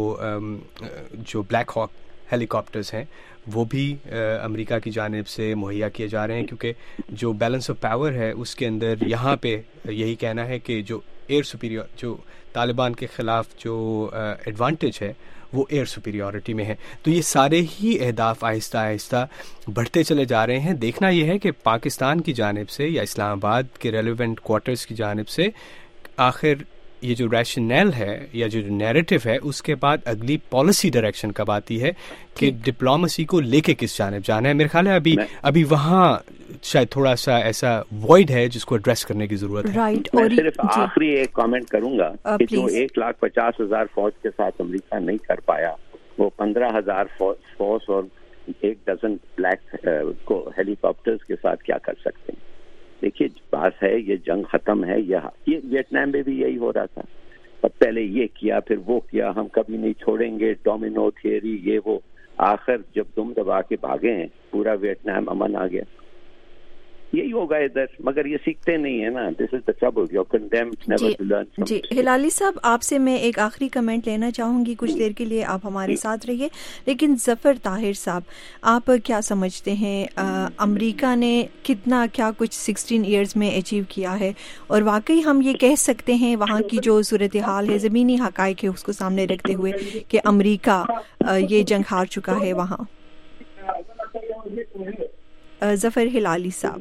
جو بلیک ہاک ہیلی کاپٹرز ہیں وہ بھی امریکہ کی جانب سے مہیا کیے جا رہے ہیں, کیونکہ جو بیلنس آف پاور ہے اس کے اندر یہاں پہ یہی کہنا ہے کہ جو ایئر سپیریور, جو طالبان کے خلاف جو ایڈوانٹیج ہے وہ ایئر سپیریورٹی میں ہے. تو یہ سارے ہی اہداف آہستہ آہستہ بڑھتے چلے جا رہے ہیں. دیکھنا یہ ہے کہ پاکستان کی جانب سے یا اسلام آباد کے ریلیونٹ کوارٹرز کی جانب سے آخر یہ جو ریشنل ہے یا جو نیریٹو ہے اس کے بعد اگلی پالیسی ڈائریکشن کب آتی ہے کہ ڈپلومسی کو لے کے کس جانب جانا ہے. میرے خیال ہے ابھی وہاں شاید تھوڑا سا ایسا وائڈ ہے جس کو ایڈریس کرنے کی ضرورت ہے. میں صرف آخری ایک کامنٹ کروں گا کہ جو 1,50,000 فوج کے ساتھ امریکہ نہیں کر پایا وہ 15,000 فوج اور 1 ڈزن بلیک ہیلی کاپٹرز کے ساتھ کیا کر سکتے ہیں. دیکھیے بات ہے یہ جنگ ختم ہے, یہ ویتنام میں بھی یہی ہو رہا تھا, پہلے یہ کیا پھر وہ کیا, ہم کبھی نہیں چھوڑیں گے, ڈومینو تھیوری یہ وہ, آخر جب دم دبا کے بھاگے ہیں پورا ویتنام امن آ گیا. یہی ہوگا ادھر, مگر یہ سیکھتے نہیں ہیں نا. This is the trouble, you are condemned never to learn. جی ہلالی صاحب آپ سے میں ایک آخری کمنٹ لینا چاہوں گی, کچھ دیر کے لیے آپ ہمارے ساتھ رہیے. لیکن ظفر طاہر صاحب آپ کیا سمجھتے ہیں امریکہ نے کتنا کیا کچھ 16 ایئرز میں اچیو کیا ہے, اور واقعی ہم یہ کہہ سکتے ہیں وہاں کی جو صورتحال ہے زمینی حقائق ہے اس کو سامنے رکھتے ہوئے کہ امریکہ یہ جنگ ہار چکا ہے وہاں؟ ظفر ہلالی صاحب,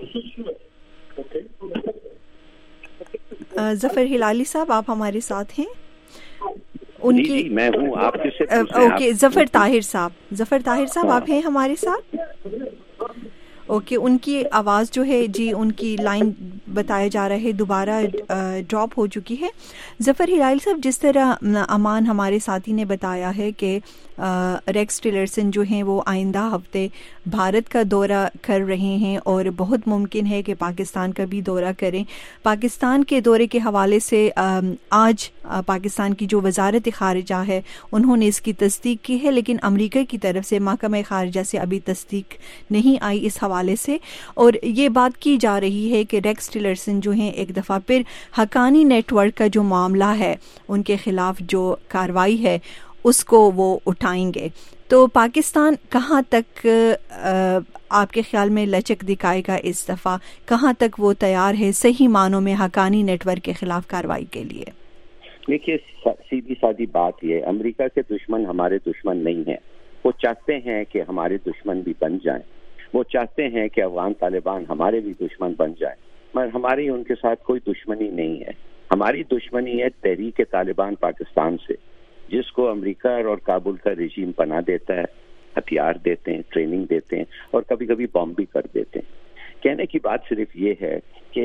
ظفر ہلالی صاحب آپ ہمارے ساتھ ہیں؟ ان کی میں ہوں, آپ اوکے. ظفر طاہر صاحب آپ ہیں ہمارے ساتھ؟ اوکے, ان کی آواز جو ہے جی ان کی لائن بتایا جا رہا ہے دوبارہ ڈراپ ہو چکی ہے. ظفر ہلالی صاحب جس طرح امان ہمارے ساتھی نے بتایا ہے کہ ریکس ٹیلرسن جو ہیں وہ آئندہ ہفتے بھارت کا دورہ کر رہے ہیں اور بہت ممکن ہے کہ پاکستان کا بھی دورہ کریں. پاکستان کے دورے کے حوالے سے آج پاکستان کی جو وزارت خارجہ ہے انہوں نے اس کی تصدیق کی ہے, لیکن امریکہ کی طرف سے محکمہ خارجہ سے ابھی تصدیق نہیں آئی اس حوالے سے. اور یہ بات کی جا رہی ہے کہ ریکس ٹیلرسن جو ہیں ایک دفعہ پھر حقانی نیٹ ورک کا جو معاملہ ہے ان کے خلاف جو کارروائی ہے اس کو وہ اٹھائیں گے. تو پاکستان کہاں تک آپ کے خیال میں لچک دکھائے گا اس دفعہ, کہاں تک وہ تیار ہے صحیح معنوں میں حقانی نیٹ ورک کے خلاف کارروائی کے لیے؟ دیکھیے سیدھی سادی بات یہ, امریکہ کے دشمن ہمارے دشمن نہیں ہیں. وہ چاہتے ہیں کہ ہمارے دشمن بھی بن جائیں, وہ چاہتے ہیں کہ افغان طالبان ہمارے بھی دشمن بن جائیں. ہماری ان کے ساتھ کوئی دشمنی نہیں ہے. ہماری دشمنی ہے تحریک طالبان پاکستان سے، جس کو امریکہ اور کابل کا رژیم پناہ دیتا ہے، ہتھیار دیتے ہیں، ٹریننگ دیتے ہیں اور کبھی کبھی بم بھی کر دیتے ہیں. کہنے کی بات صرف یہ ہے کہ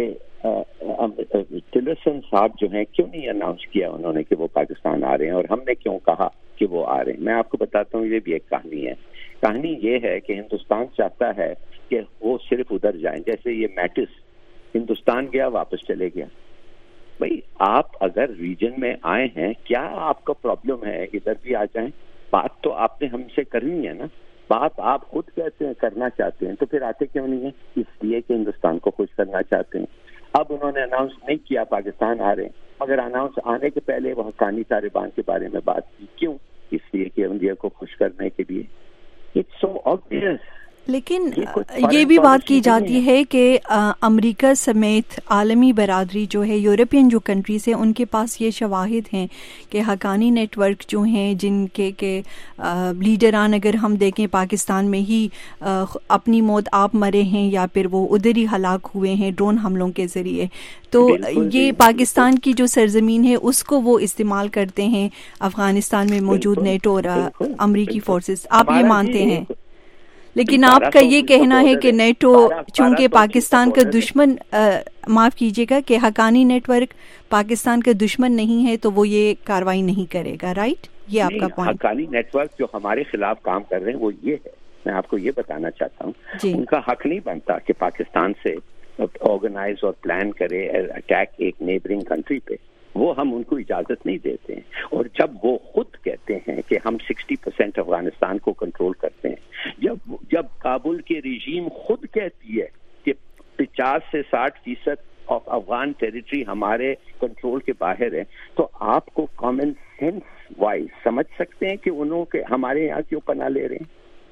ٹلرسن صاحب جو ہیں کیوں نہیں اناؤنس کیا انہوں نے کہ وہ پاکستان آ رہے ہیں، اور ہم نے کیوں کہا کہ وہ آ رہے ہیں. میں آپ کو بتاتا ہوں، یہ بھی ایک کہانی ہے. کہانی یہ ہے کہ ہندوستان چاہتا ہے کہ وہ صرف ادھر جائیں. جیسے یہ میٹس ہندوستان گیا واپس چلے گیا. بھائی آپ اگر ریجن میں آئے ہیں، کیا آپ کا پرابلم ہے ادھر بھی آ جائیں؟ بات تو آپ نے ہم سے کرنی ہے نا. بات آپ خود کہتے ہیں کرنا چاہتے ہیں، تو پھر آتے کیوں نہیں ہیں؟ اس لیے کہ ہندوستان کو خوش کرنا چاہتے ہیں. اب انہوں نے اناؤنس نہیں کیا پاکستان آ رہے ہیں، مگر اناؤنس آنے کے پہلے وہ حقانی طالبان کے بارے میں بات کی. کیوں؟ اس لیے کہ انڈیا کو خوش کرنے کے لیے. It's so obvious. لیکن یہ بھی بات کی جاتی ہے کہ امریکہ سمیت عالمی برادری جو ہے، یورپین جو کنٹریز ہیں، ان کے پاس یہ شواہد ہیں کہ حقانی نیٹ ورک جو ہیں، جن کے لیڈران اگر ہم دیکھیں پاکستان میں ہی اپنی موت آپ مرے ہیں یا پھر وہ ادھر ہی ہلاک ہوئے ہیں ڈرون حملوں کے ذریعے. تو یہ پاکستان کی جو سرزمین ہے اس کو وہ استعمال کرتے ہیں افغانستان میں موجود نیٹو اور امریکی فورسز. آپ یہ مانتے ہیں؟ لیکن آپ کا یہ کہنا ہے کہ نیٹو چونکہ پاکستان کا دشمن، معاف کیجیے گا، کہ حقانی نیٹ ورک پاکستان کا دشمن نہیں ہے تو وہ یہ کاروائی نہیں کرے گا، رائٹ؟ یہ آپ کا پوائنٹ. حقانی نیٹ ورک جو ہمارے خلاف کام کر رہے ہیں وہ یہ ہے، میں آپ کو یہ بتانا چاہتا ہوں، ان کا حق نہیں بنتا کہ پاکستان سے آرگنائز اور پلان کرے اٹیک ایک نیبرنگ کنٹری پہ. وہ ہم ان کو اجازت نہیں دیتے ہیں. اور جب وہ خود کہتے ہیں کہ ہم 60% افغانستان کو کنٹرول کرتے ہیں، جب کابل کے رژیم خود کہتی ہے کہ 50 سے 60% آف افغان ٹیریٹری ہمارے کنٹرول کے باہر ہے، تو آپ کو کامن سینس وائز سمجھ سکتے ہیں کہ انہوں کے ہمارے یہاں کیوں پناہ لے رہے ہیں.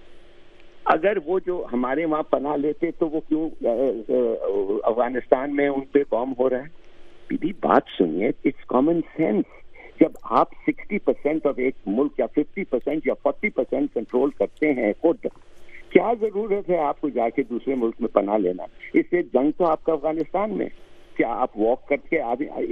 اگر وہ جو ہمارے وہاں پناہ لیتے تو وہ کیوں افغانستان میں ان پہ بام ہو رہا ہے؟ بھی بات سنیے، اٹس کامن سینس. جب آپ 60% آف ایک ملک یا 50% یا 40% کنٹرول کرتے ہیں خود، کیا ضرورت ہے آپ کو جا کے دوسرے ملک میں پناہ لینا؟ اس سے جنگ تو آپ کا افغانستان میں. کیا آپ واک کر کے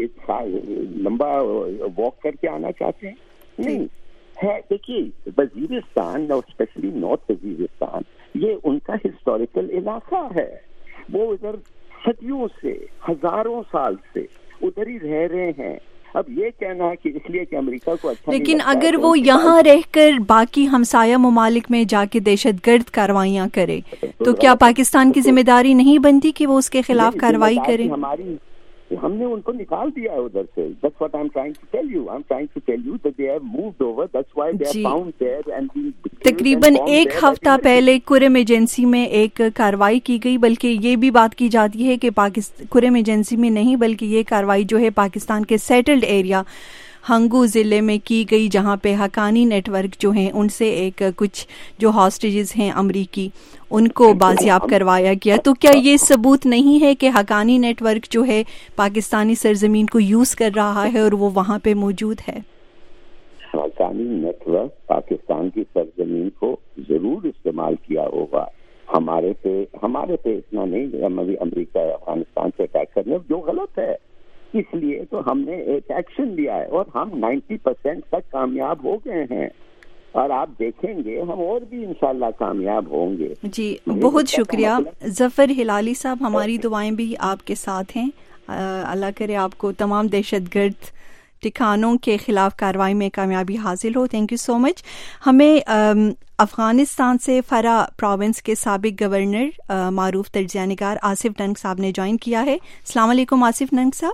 لمبا واک کر کے آنا چاہتے ہیں؟ نہیں ہے. دیکھیے وزیرستان اور اسپیشلی نارتھ وزیرستان یہ ان کا ہسٹوریکل علاقہ ہے. وہ ادھر صدیوں سے، ہزاروں سال سے ادھر ہی رہ رہے ہیں. اب یہ کہنا ہے کہ اس لیے کہ امریکہ کو اچھا، لیکن اگر وہ یہاں رہ کر باقی ہمسایہ ممالک میں جا کے دہشت گرد کاروائیاں کرے تو کیا پاکستان کی ذمہ داری نہیں بنتی کہ وہ اس کے خلاف کارروائی کرے؟ ہم نے ان کو نکال دیا ہے ادھر سے. That's what I'm trying to tell you. I'm trying to tell you that they have moved over. That's why they are found there and تقریباً ایک ہفتہ پہلے کرم ایجنسی میں ایک کارروائی کی گئی، بلکہ یہ بھی بات کی جاتی ہے کہ کرم ایجنسی میں نہیں بلکہ یہ کارروائی جو ہے پاکستان کے سیٹلڈ ایریا ہنگو ضلع میں کی گئی، جہاں پہ حقانی نیٹ ورک جو ہیں ان سے ایک کچھ جو ہاسٹیجز ہیں امریکی ان کو بازیاب کروایا گیا. تو کیا یہ ثبوت نہیں ہے کہ حقانی نیٹ ورک جو ہے پاکستانی سرزمین کو یوز کر رہا ہے اور وہ وہاں پہ موجود ہے؟ حقانی نیٹ ورک پاکستان کی سرزمین کو ضرور استعمال کیا ہوگا. ہمارے پہ اتنا نہیں امریکہ افغانستان سے اٹیک کرنے، جو غلط ہے. اس لیے تو ہم نے ایک ایکشن لیا ہے اور ہم 90% تک کامیاب ہو گئے ہیں، اور آپ دیکھیں گے ہم اور بھی انشاءاللہ کامیاب ہوں گے. جی بہت شکریہ ظفر ہلالی صاحب، ہماری دعائیں بھی آپ کے ساتھ ہیں. اللہ کرے آپ کو تمام دہشت گرد ٹھکانوں کے خلاف کارروائی میں کامیابی حاصل ہو. تھینک یو سو مچ. ہمیں افغانستان سے فرا پروونس کے سابق گورنر معروف تجزیہ نگار آصف ننگ صاحب نے جوائن کیا ہے. السلام علیکم آصف ننگ صاحب.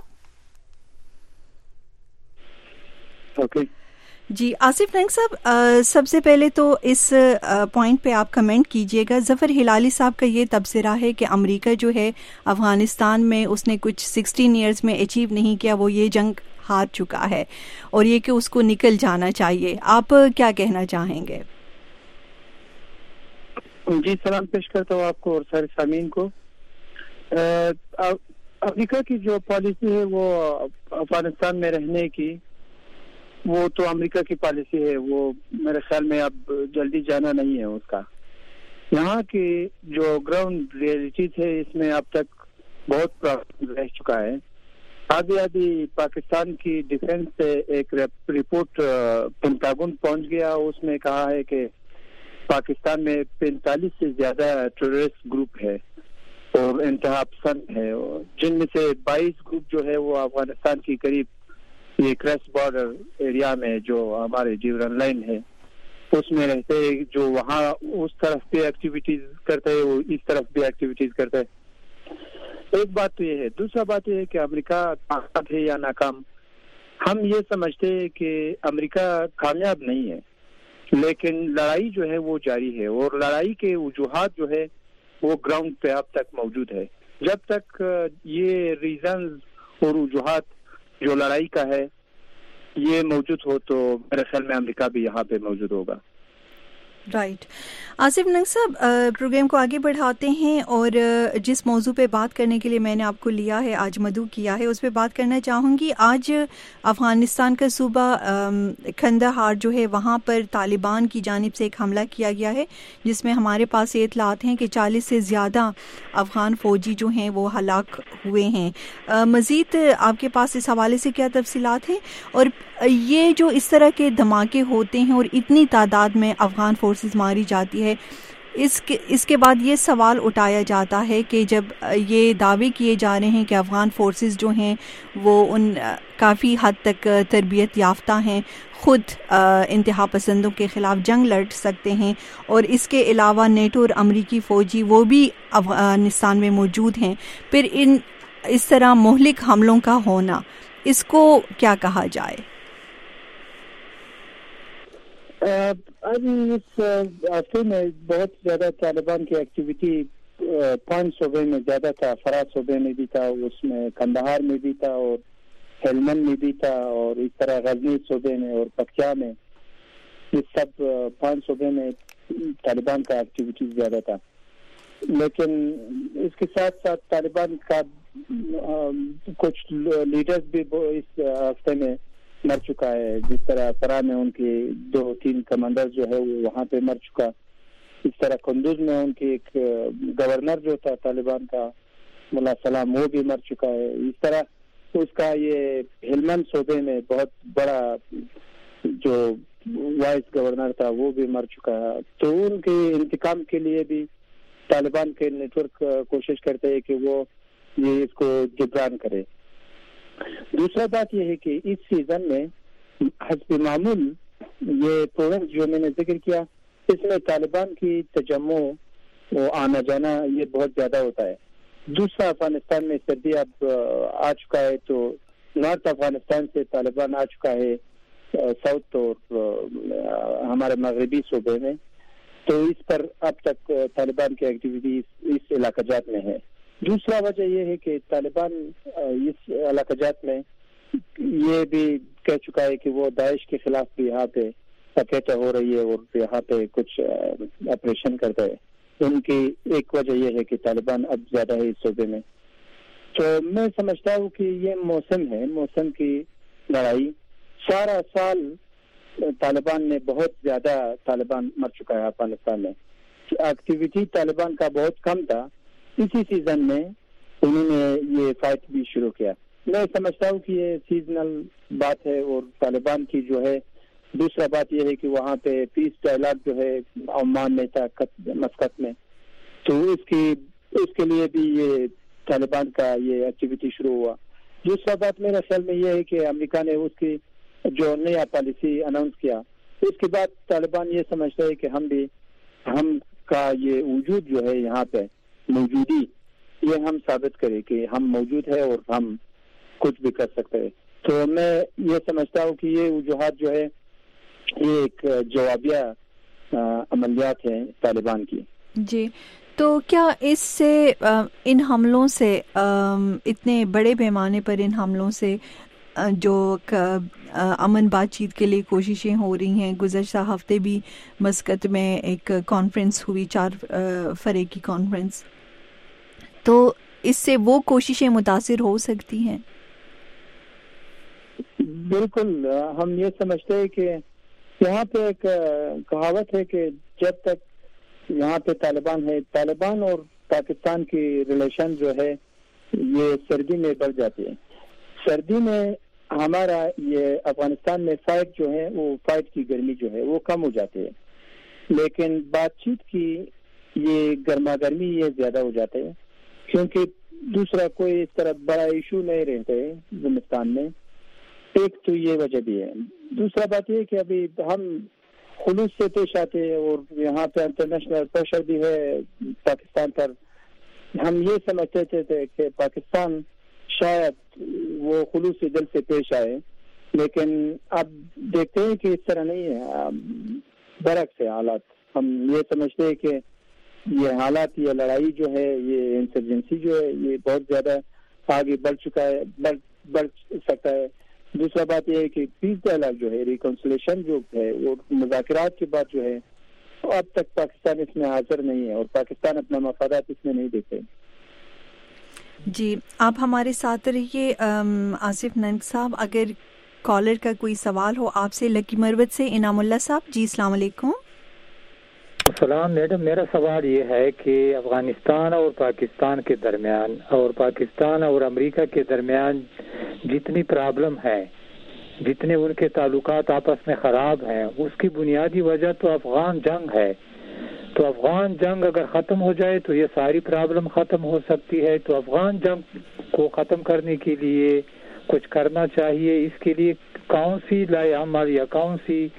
جی آصف ننگ صاحب، سب سے پہلے تو اس پوائنٹ پہ آپ کمنٹ کیجئے گا. ظفر ہلالی صاحب کا یہ تبصرہ ہے کہ امریکہ جو ہے افغانستان میں اس نے کچھ 16 ایئرز میں اچیو نہیں کیا، وہ یہ جنگ ہار چکا ہے اور یہ کہ اس کو نکل جانا چاہیے. آپ کیا کہنا چاہیں گے؟ جی سلام پیش کرتا ہوں آپ کو اور سارے سامعین کو. امریکہ کی جو پالیسی ہے وہ افغانستان میں رہنے کی، وہ تو امریکہ کی پالیسی ہے، وہ میرے خیال میں اب جلدی جانا نہیں ہے اس کا. یہاں کی جو گراؤنڈ ریئلٹیز ہے اس میں اب تک بہت پرابلم رہ چکا ہے. آدھی پاکستان کی ڈیفینس سے ایک رپورٹ پینٹاگون پہنچ گیا. اس میں کہا ہے کہ پاکستان میں 45 سے زیادہ ٹیررسٹ گروپ ہے اور انتہا پسند ہے, جن میں سے 22 گروپ جو ہے وہ افغانستان کی قریب یہ کراس بارڈر ایریا میں جو ہمارے ڈیورن لائن ہے اس میں رہتے, جو وہاں اس طرف بھی ایکٹیویٹیز کرتے ہیں وہ اس طرف بھی ایکٹیویٹیز کرتے ہیں. ایک بات تو یہ ہے. دوسرا بات یہ ہے کہ امریکہ کامیاب ہے یا ناکام. ہم یہ سمجھتے ہیں کہ امریکہ کامیاب نہیں ہے, لیکن لڑائی جو ہے وہ جاری ہے اور لڑائی کے وجوہات جو ہے وہ گراؤنڈ پہ اب تک موجود ہے. جب تک یہ ریزنز اور وجوہات جو لڑائی کا ہے یہ موجود ہو تو میرے خیال میں امریکہ بھی یہاں پہ موجود ہوگا. رائٹ. آصف ننگ صاحب, پروگرام کو آگے بڑھاتے ہیں اور جس موضوع پہ بات کرنے کے لیے میں نے آپ کو لیا ہے, آج مدعو کیا ہے, اس پہ بات کرنا چاہوں گی. آج افغانستان کا صوبہ کندہار جو ہے وہاں پر طالبان کی جانب سے ایک حملہ کیا گیا ہے جس میں ہمارے پاس یہ اطلاعات ہیں کہ 40 سے زیادہ افغان فوجی جو ہیں وہ ہلاک ہوئے ہیں. مزید آپ کے پاس اس حوالے سے کیا تفصیلات ہیں؟ اور یہ جو اس طرح کے دھماکے ہوتے ہیں اور اتنی تعداد میں افغان فورسز ماری جاتی ہے, اس کے بعد یہ سوال اٹھایا جاتا ہے کہ جب یہ دعوے کیے جا رہے ہیں کہ افغان فورسز جو ہیں وہ ان کافی حد تک تربیت یافتہ ہیں, خود انتہا پسندوں کے خلاف جنگ لڑ سکتے ہیں, اور اس کے علاوہ نیٹو اور امریکی فوجی وہ بھی افغانستان میں موجود ہیں, پھر اس طرح مہلک حملوں کا ہونا, اس کو کیا کہا جائے؟ ابھی اس ہفتے میں بہت زیادہ طالبان کی ایکٹیویٹی 5 صوبے میں زیادہ تھا. فرات صوبے میں بھی تھا, اس میں کندہار میں بھی تھا اور ہیلمند میں بھی تھا, اور اس طرح غزنی صوبے میں اور پکتیا میں. یہ سب 5 صوبے میں طالبان کا ایکٹیویٹی زیادہ تھا. لیکن اس کے ساتھ ساتھ طالبان کا کچھ لیڈرز بھی اس ہفتے میں مر چکا ہے. جس طرح فرا میں ان کے 2-3 کمانڈر جو ہے وہ وہاں پہ مر چکا. اس طرح قندوز میں ان کے ایک گورنر جو تھا طالبان کا ملا سلام وہ بھی مر چکا ہے. اس طرح اس کا یہ ہیلمند صوبے میں بہت بڑا جو وائس گورنر تھا وہ بھی مر چکا ہے. تو ان کے انتقام کے لیے بھی طالبان کے نیٹ ورک کوشش کرتے ہیں کہ وہ یہ اس کو جبران کرے. دوسرا بات یہ ہے کہ اس سیزن میں حسب معمول یہ پروونس جو میں نے ذکر کیا اس میں طالبان کی تجمع و آنا جانا یہ بہت زیادہ ہوتا ہے. دوسرا افغانستان میں سردی اب آ چکا ہے, تو نارتھ افغانستان سے طالبان آ چکا ہے ساؤتھ اور ہمارے مغربی صوبے میں. تو اس پر اب تک طالبان کی ایکٹیویٹی اس علاقہ جات میں ہے. دوسرا وجہ یہ ہے کہ طالبان اس علاقہ جات میں یہ بھی کہہ چکا ہے کہ وہ داعش کے خلاف بھی یہاں پہ اکیٹا ہو رہی ہے اور یہاں پہ کچھ آپریشن کرتا ہے. ان کی ایک وجہ یہ ہے کہ طالبان اب زیادہ ہے اس صوبے میں. تو میں سمجھتا ہوں کہ یہ موسم ہے, موسم کی لڑائی. سارا سال طالبان نے بہت زیادہ طالبان مر چکا ہے افغانستان میں. ایکٹیویٹی طالبان کا بہت کم تھا. اسی سیزن میں انہوں نے یہ فائٹ بھی شروع کیا. میں سمجھتا ہوں کہ یہ سیزنل بات ہے. اور طالبان کی جو ہے دوسرا بات یہ ہے کہ وہاں پہ پیس ڈائلاگ جو ہے عمان میں تھا مسقط میں, تو اس کے لیے بھی یہ طالبان کا یہ ایکٹیویٹی شروع ہوا. دوسرا بات میرے خیال میں یہ ہے کہ امریکہ نے اس کی جو نیا پالیسی اناؤنس کیا اس کے بعد طالبان یہ سمجھتا ہے کہ ہم کا یہ وجود جو ہے یہاں پہ موجودی یہ ہم ثابت کریں کہ ہم موجود ہے اور ہم کچھ بھی کر سکتے ہیں. تو میں یہ سمجھتا ہوں کہ یہ وجوہات جو ہے یہ ایک جوابیہ عملیات ہیں طالبان کی. جی, تو کیا اس سے ان حملوں سے اتنے بڑے پیمانے پر ان حملوں سے جو امن بات چیت کے لیے کوششیں ہو رہی ہیں, گزشتہ ہفتے بھی مسقط میں ایک کانفرنس ہوئی 4 فرے کی کانفرنس, تو اس سے وہ کوششیں متاثر ہو سکتی ہیں؟ بالکل. ہم یہ سمجھتے ہیں کہ یہاں پہ ایک کہاوت ہے کہ جب تک یہاں پہ طالبان ہے, طالبان اور پاکستان کی ریلیشن جو ہے یہ سردی میں بڑھ جاتی ہے. سردی میں ہمارا یہ افغانستان میں فائٹ جو ہے وہ فائٹ کی گرمی جو ہے وہ کم ہو جاتی ہے, لیکن بات چیت کی یہ گرما گرمی یہ زیادہ ہو جاتے ہیں, کیونکہ دوسرا کوئی اس طرح بڑا ایشو نہیں رہتے زمستان میں. ایک تو یہ وجہ بھی ہے. دوسرا بات یہ کہ ابھی ہم خلوص سے پیش آتے ہیں اور یہاں پہ انٹرنیشنل پریشر بھی ہے پاکستان پر. ہم یہ سمجھتے تھے کہ پاکستان شاید وہ خلوص دل سے پیش آئے, لیکن اب دیکھتے ہیں کہ اس طرح نہیں ہے. برعکس ہے حالات. ہم یہ سمجھتے ہیں کہ یہ حالات, یہ لڑائی جو ہے, یہ انسرجنسی جو ہے, یہ بہت زیادہ آگے بڑھ چکا ہے, بڑھ سکتا ہے. دوسرا بات یہ ہے کہ پیس ڈائلاگ جو ہے, ریکنسلیشن جو ہے, وہ مذاکرات کے بعد جو ہے اب تک پاکستان اس میں حاضر نہیں ہے اور پاکستان اپنا مفادات اس میں نہیں دیکھتے. جی, آپ ہمارے ساتھ رہیے. آصف ننگ صاحب, اگر کالر کا کوئی سوال ہو آپ سے. لکی مروت سے انعام اللہ صاحب. جی السلام علیکم. السلام میڈم, میرا سوال یہ ہے کہ افغانستان اور پاکستان کے درمیان اور پاکستان اور امریکہ کے درمیان جتنی پرابلم ہے, جتنے ان کے تعلقات آپس میں خراب ہیں, اس کی بنیادی وجہ تو افغان جنگ ہے. تو افغان جنگ اگر ختم ہو جائے تو یہ ساری پرابلم ختم ہو سکتی ہے. تو افغان جنگ کو ختم کرنے کے لیے کچھ کرنا چاہیے. اس کے لیے کون سی لائے عمل یا کون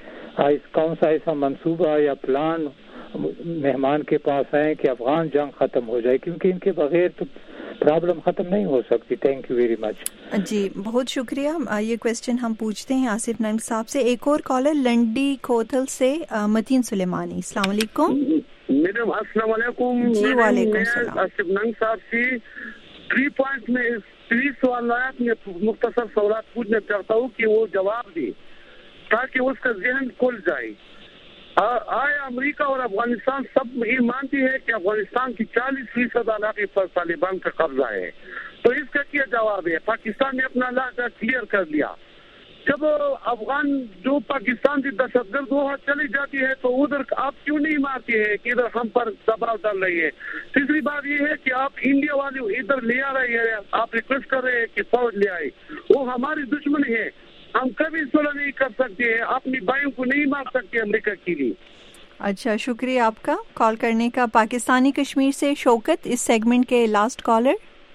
سا ایسا منصوبہ یا پلان مہمان کے پاس ہیں کہ افغان جنگ ختم ہو جائے, کیونکہ ان کے بغیر تو پرابلم ختم نہیں ہو سکتی. Thank you very much. جی بہت شکریہ. یہ کویسچن ہم پوچھتے ہیں آصف ننگ صاحب سے. ایک اور کالر لنڈی کوتھل سے متین سلیمانی. السلام علیکم. میڈم السلام علیکم. جی وعلیکم السلام. آصف ننگ صاحب سے 3 پوائنٹ میں 3 سوالات میں مختصر سوالات پوچھنا چاہتا ہوں کہ وہ جواب دے تاکہ اس کا ذہن کھل جائے. آیا امریکہ اور افغانستان سب یہ مانتی ہے کہ افغانستان کی 40% علاقے پر طالبان کا قبضہ ہے, تو اس کا کیا جواب ہے؟ پاکستان نے اپنا علاقہ کلیئر کر لیا. جب افغان جو پاکستان کی دہشت گرد وہاں چلی جاتی ہے تو ادھر آپ کیوں نہیں مارتی ہے کہ ادھر ہم پر دباؤ ڈال رہی ہے؟ تیسری بات یہ ہے کہ آپ انڈیا والے ادھر لے آ رہے ہیں, آپ ریکویسٹ کر رہے ہیں کہ فوج لے آئے. وہ ہماری دشمن ہے, ہم کبھی صلح نہیں کر سکتے ہیں, اپنی بھائیوں کو نہیں مار سکتے امریکہ کے لیے. اچھا, شکریہ آپ کا کال کرنے کا. پاکستانی کشمیر سے شوکت, اس سیگمنٹ کے لاسٹ کالر.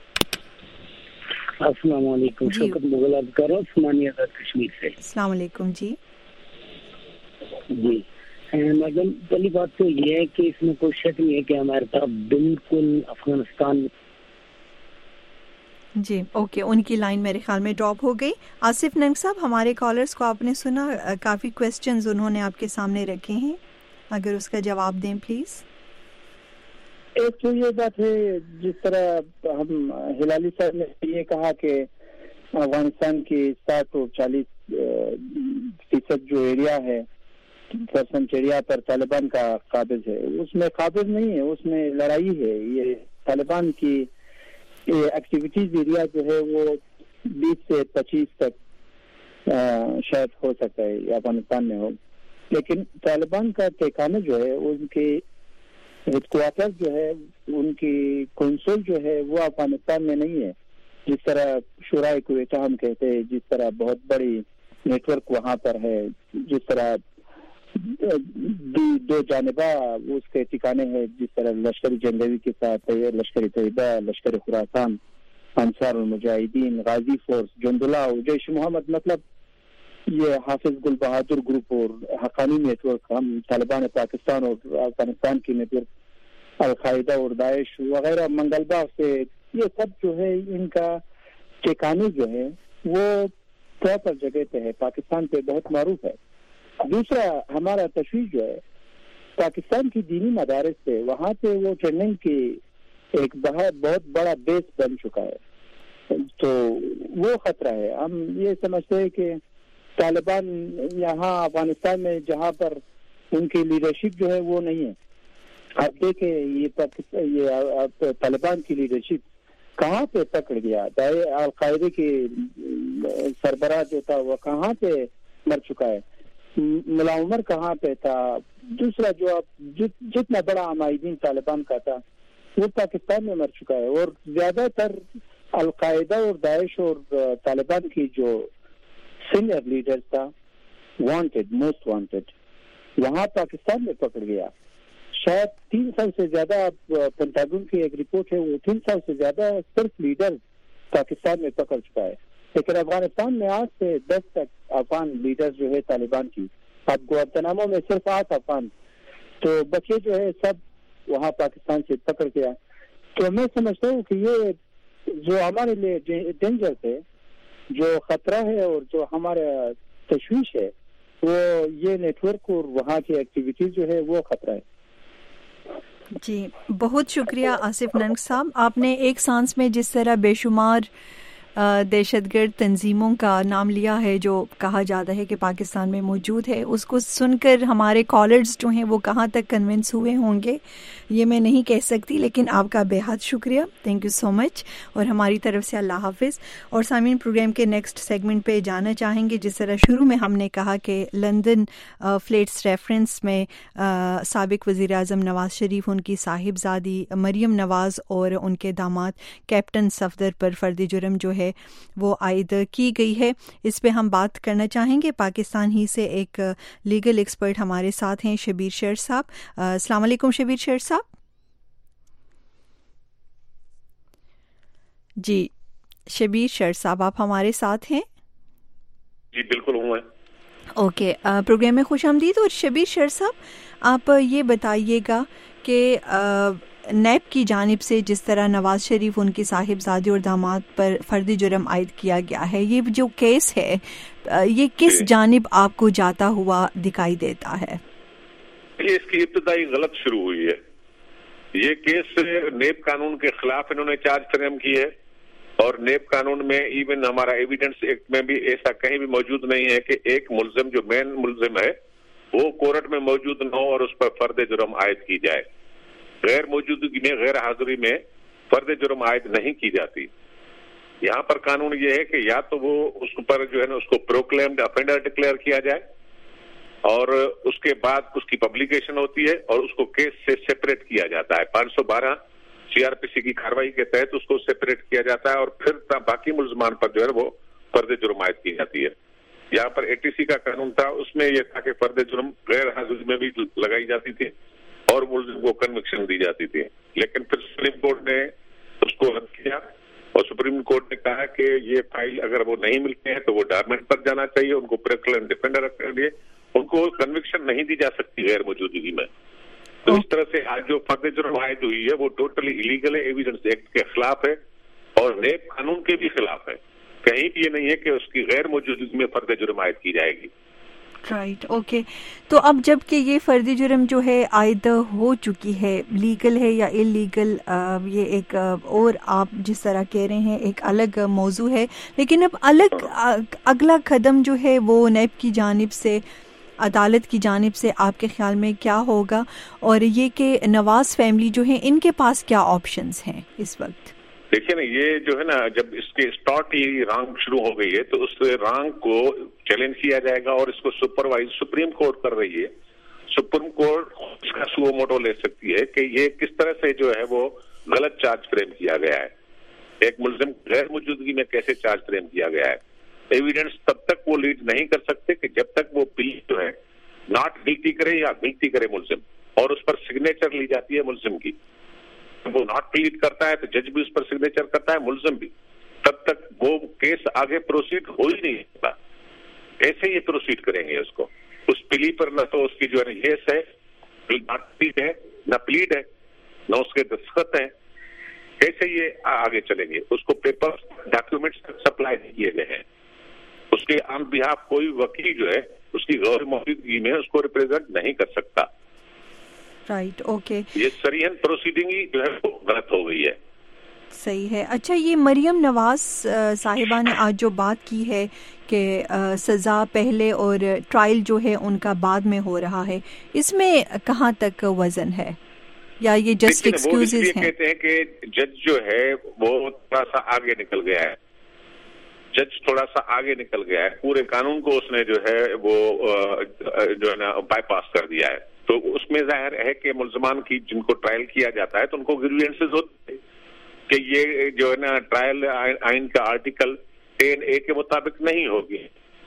السلام علیکم. شوکت مغل عرض کر رہا ہوں عثمانی آزاد کشمیر سے. السلام علیکم. جی جی میڈم, پہلی بات تو یہ ہے کہ اس میں کوئی شک نہیں ہے کہ ہمارے طرف بالکل افغانستان. جی اوکے, ان کی لائن میرے خیال میں ڈراپ ہو گئی. آصف ننگ صاحب, ہمارے کالرز کو آپ نے سنا, کافی کویسچنز انہوں نے آپ کے سامنے رکھے ہیں, اگر اس کا جواب دیں پلیز. ایک تو یہ بات ہے, جس طرح ہم ہلالی صاحب نے یہ کہا کہ افغانستان کی 60 اور 40% جو ایریا ہے پرسنٹ ایریا پر طالبان کا قابض ہے, اس میں قابض نہیں ہے, اس میں لڑائی ہے. یہ طالبان کی ایکٹیویٹیز ایریا جو ہے وہ 20 سے 25 تک شاید ہو سکتا ہے افغانستان میں ہو, لیکن طالبان کا ٹھکانہ جو ہے, ان کے ہیڈ کوارٹر جو ہے, ان کی کنسول جو ہے وہ افغانستان میں نہیں ہے. جس طرح شورائے کویت ہم کہتے ہیں, جس طرح بہت بڑی نیٹ ورک وہاں پر ہے, جس طرح 2 جانبہ اس کے ٹھکانے ہیں, جس طرح لشکر جنگوی کے ساتھ ہے, لشکر طیبہ, لشکر خراسان, انصار المجاہدین, غازی فورس, جندلہ, جیش محمد. مطلب یہ حافظ گل بہادر گروپ اور حقانی نیٹ ورک, ہم طالبان پاکستان اور افغانستان کی نیٹ ورک, القاعدہ اور داعش وغیرہ, منگل باغ سے, یہ سب جو ہے ان کا ٹھکانے جو ہے وہ پراپر جگہ پہ ہے, پاکستان پہ بہت معروف ہے. دوسرا ہمارا تشویش جو ہے پاکستان کی دینی مدارس سے, وہاں پہ وہ ٹریننگ کی ایک بہت بڑا بیس بن چکا ہے, تو وہ خطرہ ہے. ہم یہ سمجھتے ہیں کہ طالبان یہاں افغانستان میں جہاں پر ان کی لیڈرشپ جو ہے وہ نہیں ہے. آپ دیکھیں یہ طالبان کی لیڈرشپ کہاں پہ پکڑ گیا, القاعدہ کی سربراہ جو تھا وہ کہاں پہ مر چکا ہے, ملا عمر کہاں پہ تھا. دوسرا جو جتنا بڑا عمائدین طالبان کا تھا وہ پاکستان میں مر چکا ہے, اور زیادہ تر القاعدہ اور داعش اور طالبان کی جو سینئر لیڈر تھا وانٹیڈ موسٹ وانٹیڈ وہاں پاکستان میں پکڑ گیا. شاید 300 سے زیادہ پینٹاگون کی ایک رپورٹ ہے وہ 300 سے زیادہ صرف لیڈر پاکستان میں پکڑ چکا ہے. لیکن افغانستان میں 8 سے 10 تک افغان لیڈر جو ہے طالبان کی. اب گوانتانامو میں صرف 8 افغان تو بچے جو ہے سب وہاں پاکستان سے پکڑ گیا. تو میں سمجھتا ہوں کہ یہ جو ہمارے لیے ڈینجر ہے, جو خطرہ ہے اور جو ہمارا تشویش ہے وہ یہ نیٹ ورک اور وہاں کی ایکٹیویٹیز جو ہے وہ خطرہ ہے. جی بہت شکریہ آصف ننگ صاحب. آپ نے ایک سانس میں جس طرح بے شمار دہشت گرد تنظیموں کا نام لیا ہے جو کہا جاتا ہے کہ پاکستان میں موجود ہے, اس کو سن کر ہمارے کالرز جو ہیں وہ کہاں تک کنونس ہوئے ہوں گے یہ میں نہیں کہہ سکتی, لیکن آپ کا بے حد شکریہ. تھینک یو سو مچ اور ہماری طرف سے اللہ حافظ. اور سامعین پروگرام کے نیکسٹ سیگمنٹ پہ جانا چاہیں گے. جس طرح شروع میں ہم نے کہا کہ لندن فلیٹس ریفرنس میں سابق وزیر اعظم نواز شریف, ان کی صاحبزادی مریم نواز اور ان کے داماد کیپٹن صفدر پر فرد جرم جو ہے وہ عائد کی گئی ہے. اس پہ ہم بات کرنا چاہیں گے. پاکستان ہی سے ایک لیگل ایکسپرٹ ہمارے ساتھ ہیں شبیر شیر صاحب. السلام علیکم شبیر شیر صاحب. جی شبیر شیر صاحب آپ ہمارے ساتھ ہیں؟ جی بالکل ہوں میں. اوکے پروگرام میں خوش آمدید. اور شبیر شیر صاحب آپ یہ بتائیے گا کہ نیب کی جانب سے جس طرح نواز شریف ان کی صاحبزادی اور داماد پر فردی جرم عائد کیا گیا ہے, یہ جو کیس ہے یہ کس جانب آپ کو جاتا ہوا دکھائی دیتا ہے؟ اس کی ابتدائی غلط شروع ہوئی ہے. یہ کیس نیب قانون کے خلاف انہوں نے چارج فریم کی ہے اور نیب قانون میں ایون ہمارا ایویڈنس ایکٹ میں بھی ایسا کہیں بھی موجود نہیں ہے کہ ایک ملزم جو مین ملزم ہے وہ کورٹ میں موجود نہ ہو اور اس پر فرد جرم عائد کی جائے. غیر موجودگی میں غیر حاضری میں فرد جرم عائد نہیں کی جاتی. یہاں پر قانون یہ ہے کہ یا تو وہ اس پر جو ہے نا اس کو پروکلیمڈ افینڈر ڈکلیئر کیا جائے اور اس کے بعد اس کی پبلیکیشن ہوتی ہے اور اس کو کیس سے سیپریٹ کیا جاتا ہے. 512 CRPC کی کارروائی کے تحت اس کو سیپریٹ کیا جاتا ہے اور پھر باقی ملزمان پر جو ہے وہ فرد جرم عائد کی جاتی ہے. یہاں پر ATC کا قانون تھا, اس میں یہ تھا کہ فرد جرم غیر حاضری میں بھی لگائی جاتی تھی اور ملزم کو کنوکشن دی جاتی تھی. لیکن پھر سپریم کورٹ نے اس کو رد کیا اور سپریم کورٹ نے کہا کہ یہ فائل اگر وہ نہیں ملتے ہیں تو وہ ڈارمنٹ پر جانا چاہیے, ان کو پریکلین ڈیفینڈر کر لیے, ان کو کنوکشن نہیں دی جا سکتی غیر موجودگی میں. تو اس طرح سے آج جو فرد جرم عائد ہوئی ہے وہ ٹوٹلی ایلیگل ہے, ایویڈنس ایکٹ کے خلاف ہے اور نیب قانون کے بھی خلاف ہے. کہیں بھی یہ نہیں ہے کہ اس کی غیر موجودگی میں فرد جرم عائد کی جائے گی. Right okay. تو اب جب کہ یہ فردی جرم جو ہے عائد ہو چکی ہے, لیگل ہے یا انلیگل یہ ایک اور آپ جس طرح کہہ رہے ہیں ایک الگ موضوع ہے, لیکن اب اگلا قدم جو ہے وہ نیب کی جانب سے عدالت کی جانب سے آپ کے خیال میں کیا ہوگا, اور یہ کہ نواز فیملی جو ہے ان کے پاس کیا آپشنز ہیں اس وقت؟ دیکھیے نا یہ جو ہے نا جب اس کے اسٹارٹ ہی رانگ شروع ہو گئی ہے تو اس رانگ کو چیلنج کیا جائے گا اور اس کو سپروائز سپریم کورٹ کر رہی ہے. سپریم کورٹ اس کا سو موٹو لے سکتی ہے کہ یہ کس طرح سے جو ہے وہ غلط چارج فریم کیا گیا ہے, ایک ملزم غیر موجودگی میں کیسے چارج فریم کیا گیا ہے. ایویڈنس تب تک وہ لیڈ نہیں کر سکتے کہ جب تک وہ پلی جو ہے ناٹ گلٹی کرے یا گلٹی کرے ملزم, اور اس پر سگنیچر لی جاتی ہے ملزم کی. وہ ناٹ پلیڈ کرتا ہے تو جج بھی اس پر سگنیچر کرتا ہے, ملزم بھی, تب تک وہ کیس آگے پروسیڈ ہو ہی نہیں سکتا. ایسے ہی پروسیڈ کریں گے اس کو, اس پلی پر نہ تو اس کی جو ہے یس ہے ناٹ پلیڈ ہے, نہ پلیڈ ہے, نہ اس کے دستخط ہیں. کیسے یہ آگے چلیں گے؟ اس کو پیپر ڈاکیومنٹس سپلائی نہیں کیے گئے ہیں. اس کے آن بہاف کوئی وکیل جو ہے اس کی غیر موجودگی میں اس کو ریپرزینٹ نہیں کر سکتا. Right okay. یہ سریحن پروسیڈنگ ہی جو ہے وہ غلط ہو گئی ہے. صحیح ہے. اچھا یہ مریم نواز صاحبہ نے آج جو بات کی ہے کہ سزا پہلے اور ٹرائل جو ہے ان کا بعد میں ہو رہا ہے, اس میں کہاں تک وزن ہے یا یہ جسٹ ایکسکیوزز ہیں؟ کہتے ہیں کہ جج جو ہے وہ تھوڑا سا آگے نکل گیا ہے, جج تھوڑا سا آگے نکل گیا ہے, پورے قانون کو اس نے جو ہے وہ جو ہے نا بائی پاس کر دیا ہے. تو اس میں ظاہر ہے کہ ملزمان کی جن کو ٹرائل کیا جاتا ہے تو ان کو گریوینسز ہوتے ہیں, کہ یہ جو ہے نا ٹرائل آئین کا آرٹیکل 10A کے مطابق نہیں ہوگی.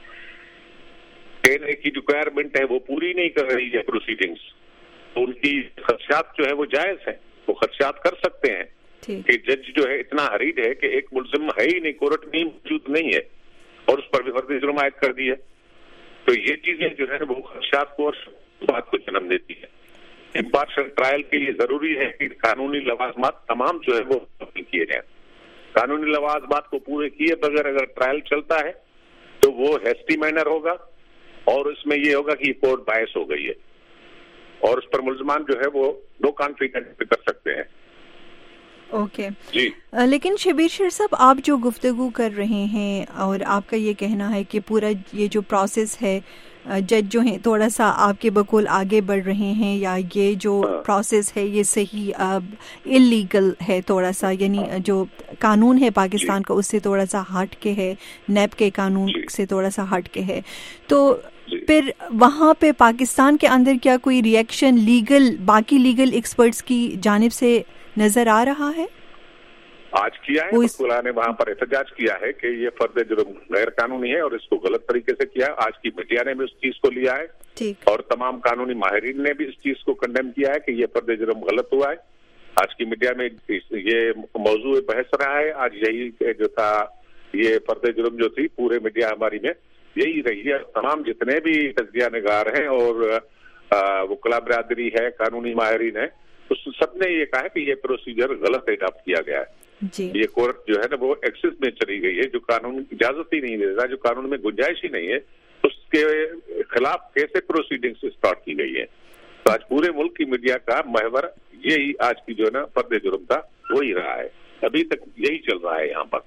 10A کی ریکوائرمنٹ ہے وہ پوری نہیں کر رہی ہے پروسیڈنگز. ان کی خدشات جو ہے وہ جائز ہیں, وہ خدشات کر سکتے ہیں کہ جج جو ہے اتنا حریص ہے کہ ایک ملزم ہے ہی نہیں, کورٹ میں موجود نہیں ہے اور اس پر بھی فرض جرم عائد کر دی ہے. تو یہ چیزیں جو ہے وہ خدشات کو اور بات کو جنم دیتی ہے. امپارشل ٹرائل کے لیے ضروری ہے کہ قانونی لوازمات تمام جو ہے وہ کیے جائیں. قانونی لوازمات کو پورے کیے بغیر اگر ٹرائل چلتا ہے تو وہ ہیسٹی مینر ہوگا اور اس میں یہ ہوگا کہ کورٹ باعث ہو گئی ہے اور اس پر ملزمان جو ہے وہ نو کانفیڈنٹ کر سکتے ہیں. اوکے جی. لیکن شبیر شیر صاحب, آپ جو گفتگو کر رہے ہیں اور آپ کا یہ کہنا ہے کہ پورا یہ جو پروسیس ہے, جج جو ہیں تھوڑا سا آپ کے بقول آگے بڑھ رہے ہیں, یا یہ جو پروسیس ہے یہ صحیح اللیگل ہے تھوڑا سا, یعنی جو قانون ہے پاکستان کا اس سے تھوڑا سا ہٹ کے ہے, نیب کے قانون سے تھوڑا سا ہٹ کے ہے, تو پھر وہاں پہ پاکستان کے اندر کیا کوئی ریئیکشن باقی لیگل ایکسپرٹس کی جانب سے نظر آ رہا ہے؟ آج کیا ہے وکلاء نے وہاں پر احتجاج کیا ہے کہ یہ فرد جرم غیر قانونی ہے اور اس کو غلط طریقے سے کیا ہے. آج کی میڈیا نے بھی اس چیز کو لیا ہے اور تمام قانونی ماہرین نے بھی اس چیز کو کنڈیم کیا ہے کہ یہ فرد جرم غلط ہوا ہے. آج کی میڈیا میں یہ موضوع بحث رہا ہے. آج یہی جو تھا, یہ فرد جرم جو تھی پورے میڈیا ہماری میں یہی رہی ہے. تمام جتنے بھی تجزیہ نگار ہیں اور وکلاء برادری ہے, قانونی ماہرین ہیں, اس سب نے یہ کہا ہے کہ یہ پروسیجر غلط اڈاپٹ کیا گیا ہے. یہ کورٹ جو ہے نا وہ ایکسس میں چلی گئی ہے, جو قانون اجازت ہی نہیں دیتا, جو قانون میں گنجائش ہی نہیں ہے, اس کے خلاف کیسے پروسیڈنگز اسٹارٹ کی گئی ہے. تو آج پورے ملک کی میڈیا کا محور یہی آج کی جو ہے نا فرد جرم تھا وہی رہا ہے, ابھی تک یہی چل رہا ہے یہاں پر.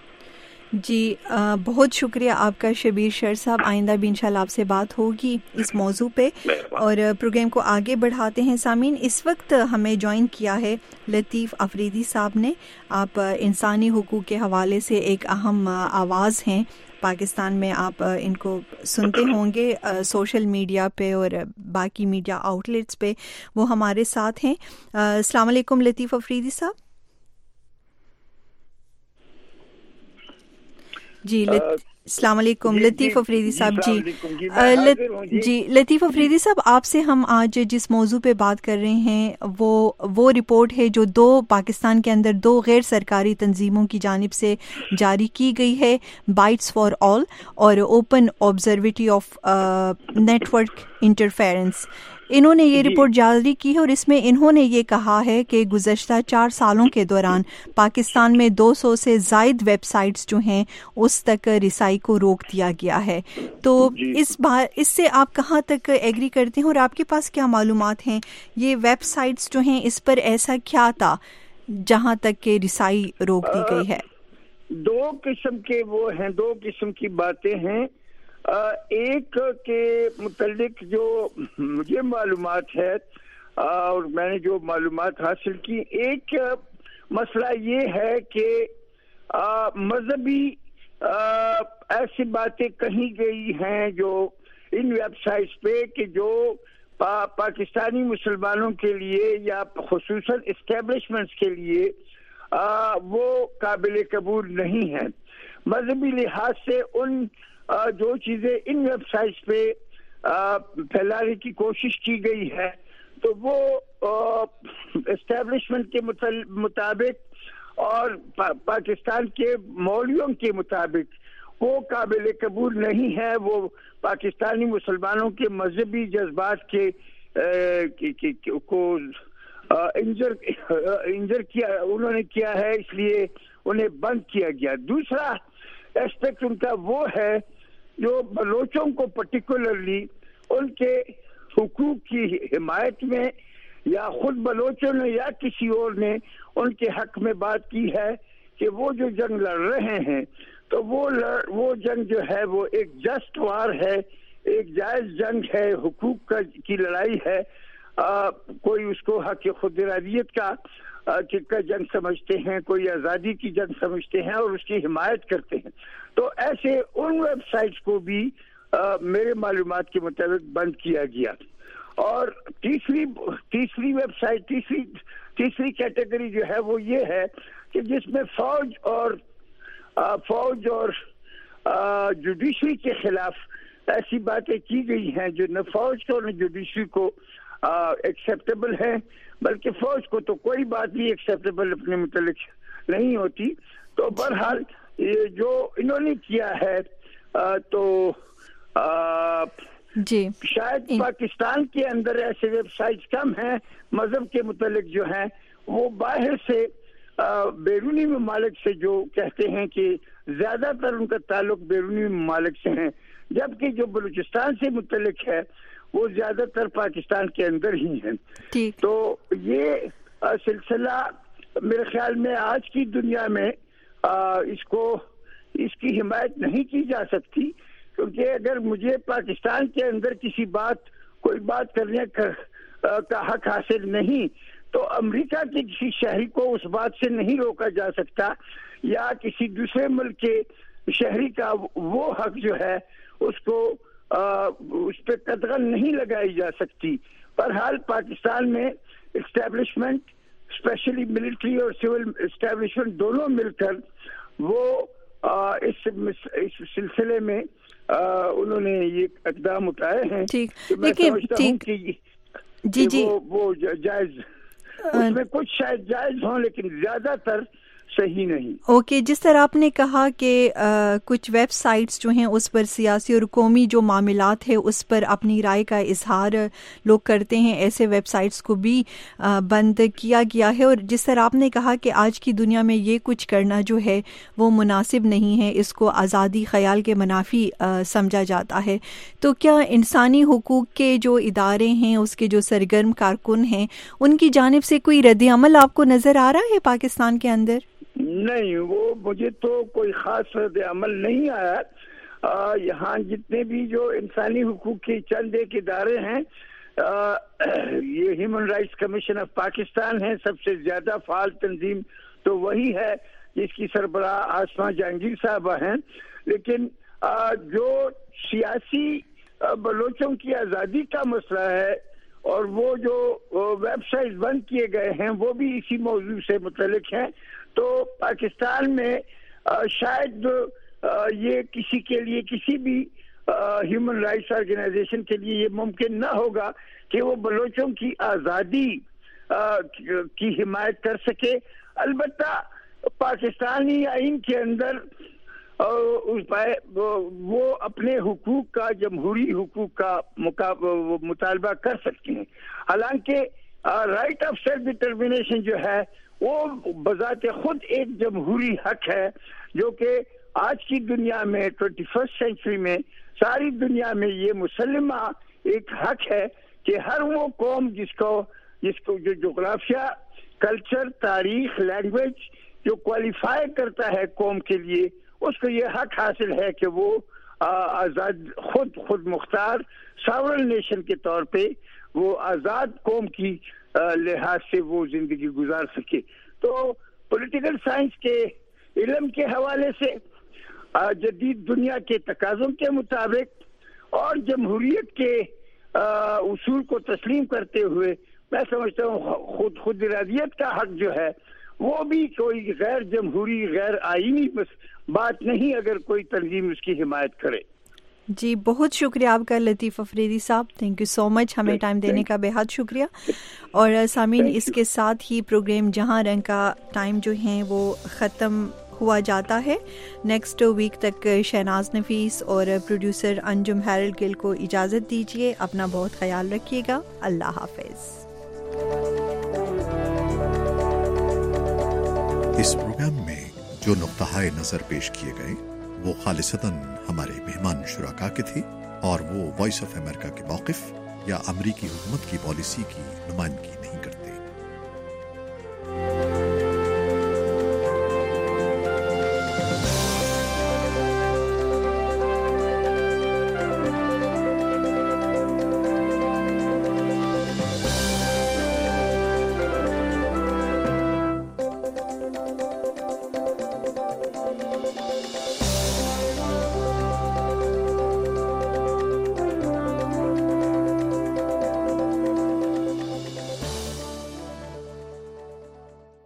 جی بہت شکریہ آپ کا شبیر شیر صاحب. آئندہ بھی انشاءاللہ آپ سے بات ہوگی اس موضوع پہ اور پروگرام کو آگے بڑھاتے ہیں. سامعین, اس وقت ہمیں جوائن کیا ہے لطیف افریدی صاحب نے. آپ انسانی حقوق کے حوالے سے ایک اہم آواز ہیں پاکستان میں. آپ ان کو سنتے ہوں گے سوشل میڈیا پہ اور باقی میڈیا آؤٹ لیٹس پہ, وہ ہمارے ساتھ ہیں. السلام علیکم لطیف افریدی صاحب. جی السلام علیکم لطیف افریدی صاحب. جی لطیف افریدی صاحب, آپ سے ہم آج جس موضوع پہ بات کر رہے ہیں وہ رپورٹ ہے جو پاکستان کے اندر 2 غیر سرکاری تنظیموں کی جانب سے جاری کی گئی ہے, بائٹس فار آل اور open observatory of network interference. انہوں نے یہ رپورٹ جاری کی ہے اور اس میں انہوں نے یہ کہا ہے کہ گزشتہ 4 سالوں کے دوران پاکستان میں 200 سے زائد ویب سائٹس جو ہیں اس تک رسائی کو روک دیا گیا ہے. تو اس سے آپ کہاں تک ایگری کرتے ہیں اور آپ کے پاس کیا معلومات ہیں؟ یہ ویب سائٹس جو ہیں اس پر ایسا کیا تھا جہاں تک کہ رسائی روک دی گئی ہے؟ 2 قسم کے وہ ہیں, 2 قسم کی باتیں ہیں. ایک کے متعلق جو مجھے معلومات ہے اور میں نے جو معلومات حاصل کی, ایک مسئلہ یہ ہے کہ مذہبی ایسی باتیں کہی گئی ہیں جو ان ویب سائٹس پہ کہ جو پاکستانی مسلمانوں کے لیے یا خصوصاً اسٹیبلشمنٹس کے لیے وہ قابل قبول نہیں ہیں. مذہبی لحاظ سے ان جو چیزیں ان ویب سائٹس پہ پھیلانے کی کوشش کی گئی ہے تو وہ اسٹیبلشمنٹ کے مطابق اور پاکستان کے مولویوں کے مطابق وہ قابل قبول نہیں ہے. وہ پاکستانی مسلمانوں کے مذہبی جذبات کو انجر کیا انہوں نے کیا ہے, اس لیے انہیں بند کیا گیا. دوسرا ایسپیکٹ ان کا وہ ہے جو بلوچوں کو پرٹیکولرلی ان کے حقوق کی حمایت میں یا خود بلوچوں نے یا کسی اور نے ان کے حق میں بات کی ہے کہ وہ جو جنگ لڑ رہے ہیں تو وہ جنگ جو ہے وہ ایک جسٹ وار ہے, ایک جائز جنگ ہے, حقوق کی لڑائی ہے. کوئی اس کو حق خود ارادیت کا جنگ سمجھتے ہیں, کوئی آزادی کی جنگ سمجھتے ہیں اور اس کی حمایت کرتے ہیں. تو ایسے ان ویب سائٹس کو بھی میرے معلومات کے مطابق بند کیا گیا. اور تیسری ویب سائٹ, تیسری تیسری کیٹیگری جو ہے وہ یہ ہے کہ جس میں فوج اور جوڈیشری کے خلاف ایسی باتیں کی گئی ہیں جو نہ فوج کو نہ جوڈیشری کو ایکسیپٹیبل ہے، بلکہ فوج کو تو کوئی بات بھی ایکسیپٹیبل اپنے متعلق نہیں ہوتی. تو بہرحال یہ جو انہوں نے کیا ہے تو جی شاید پاکستان کے اندر ایسے ویب سائٹس کم ہیں مذہب کے متعلق جو ہیں، وہ باہر سے بیرونی ممالک سے جو کہتے ہیں کہ زیادہ تر ان کا تعلق بیرونی ممالک سے ہیں، جبکہ جو بلوچستان سے متعلق ہے وہ زیادہ تر پاکستان کے اندر ہی ہیں. تو یہ سلسلہ میرے خیال میں آج کی دنیا میں اس کی حمایت نہیں کی جا سکتی، کیونکہ اگر مجھے پاکستان کے اندر کوئی بات کرنے کا حق حاصل نہیں تو امریکہ کے کسی شہری کو اس بات سے نہیں روکا جا سکتا، یا کسی دوسرے ملک کے شہری کا وہ حق جو ہے اس پہ قدغن نہیں لگائی جا سکتی. بہرحال پاکستان میں اسٹیبلشمنٹ، اسپیشلی ملٹری اور سول اسٹیبلشمنٹ دونوں مل کر وہ اس سلسلے میں انہوں نے یہ اقدام اٹھائے ہیں. میں سمجھتا ہوں کہ وہ جائز، اس میں کچھ شاید جائز ہوں لیکن زیادہ تر صحیح نہیں. اوکے، جس طرح آپ نے کہا کہ کچھ ویب سائٹس جو ہیں اس پر سیاسی اور قومی جو معاملات ہیں اس پر اپنی رائے کا اظہار لوگ کرتے ہیں، ایسے ویب سائٹس کو بھی بند کیا گیا ہے، اور جس طرح آپ نے کہا کہ آج کی دنیا میں یہ کچھ کرنا جو ہے وہ مناسب نہیں ہے، اس کو آزادی خیال کے منافی سمجھا جاتا ہے. تو کیا انسانی حقوق کے جو ادارے ہیں، اس کے جو سرگرم کارکن ہیں، ان کی جانب سے کوئی رد عمل آپ کو نظر آ رہا ہے پاکستان کے اندر؟ نہیں، وہ مجھے تو کوئی خاص رد عمل نہیں آیا. یہاں جتنے بھی جو انسانی حقوق کے چند ایک ادارے ہیں، یہ human rights commission of Pakistan ہے، سب سے زیادہ فعال تنظیم تو وہی ہے جس کی سربراہ آسماں جہانگیر صاحبہ ہیں. لیکن جو سیاسی بلوچوں کی آزادی کا مسئلہ ہے اور وہ جو ویب سائٹ بند کیے گئے ہیں وہ بھی اسی موضوع سے متعلق ہیں. تو پاکستان میں شاید یہ کسی کے لیے، کسی بھی ہیومن رائٹس آرگنائزیشن کے لیے یہ ممکن نہ ہوگا کہ وہ بلوچوں کی آزادی کی حمایت کر سکے. البتہ پاکستانی آئین کے اندر وہ اپنے حقوق کا، جمہوری حقوق کا مطالبہ کر سکتے ہیں. حالانکہ رائٹ آف سیلف ڈٹرمنیشن جو ہے وہ بذات خود ایک جمہوری حق ہے، جو کہ آج کی دنیا میں 21 سینچری میں ساری دنیا میں یہ مسلمہ ایک حق ہے کہ ہر وہ قوم جس کو جو جغرافیہ، کلچر، تاریخ، لینگویج جو کوالیفائی کرتا ہے قوم کے لیے، اس کو یہ حق حاصل ہے کہ وہ آزاد، خود مختار ساورن نیشن کے طور پہ وہ آزاد قوم کی لحاظ سے وہ زندگی گزار سکے. تو پولیٹیکل سائنس کے علم کے حوالے سے جدید دنیا کے تقاضوں کے مطابق اور جمہوریت کے اصول کو تسلیم کرتے ہوئے میں سمجھتا ہوں خود ارادیت کا حق جو ہے وہ بھی کوئی غیر جمہوری، غیر آئینی بات نہیں اگر کوئی تنظیم اس کی حمایت کرے. جی بہت شکریہ آپ کا لطیف افریدی صاحب، تھینک یو سو مچ، ہمیں ٹائم دینے کا بے حد شکریہ. اور سامعین، اس کے ساتھ ہی پروگرام جہاں رنگ کا ٹائم جو ہیں وہ ختم ہوا جاتا ہے. نیکسٹ ویک تک شہناز نفیس اور پروڈیوسر انجم ہیرل گل کو اجازت دیجیے. اپنا بہت خیال رکھیے گا. اللہ حافظ. اس پروگرام میں جو نقطہ نظر پیش کیے گئے وہ خالصتاً ہمارے مہمان شرکا کے تھے اور وہ وائس آف امریکہ کے موقف یا امریکی حکومت کی پالیسی کی نمائندگی نہیں کرتے.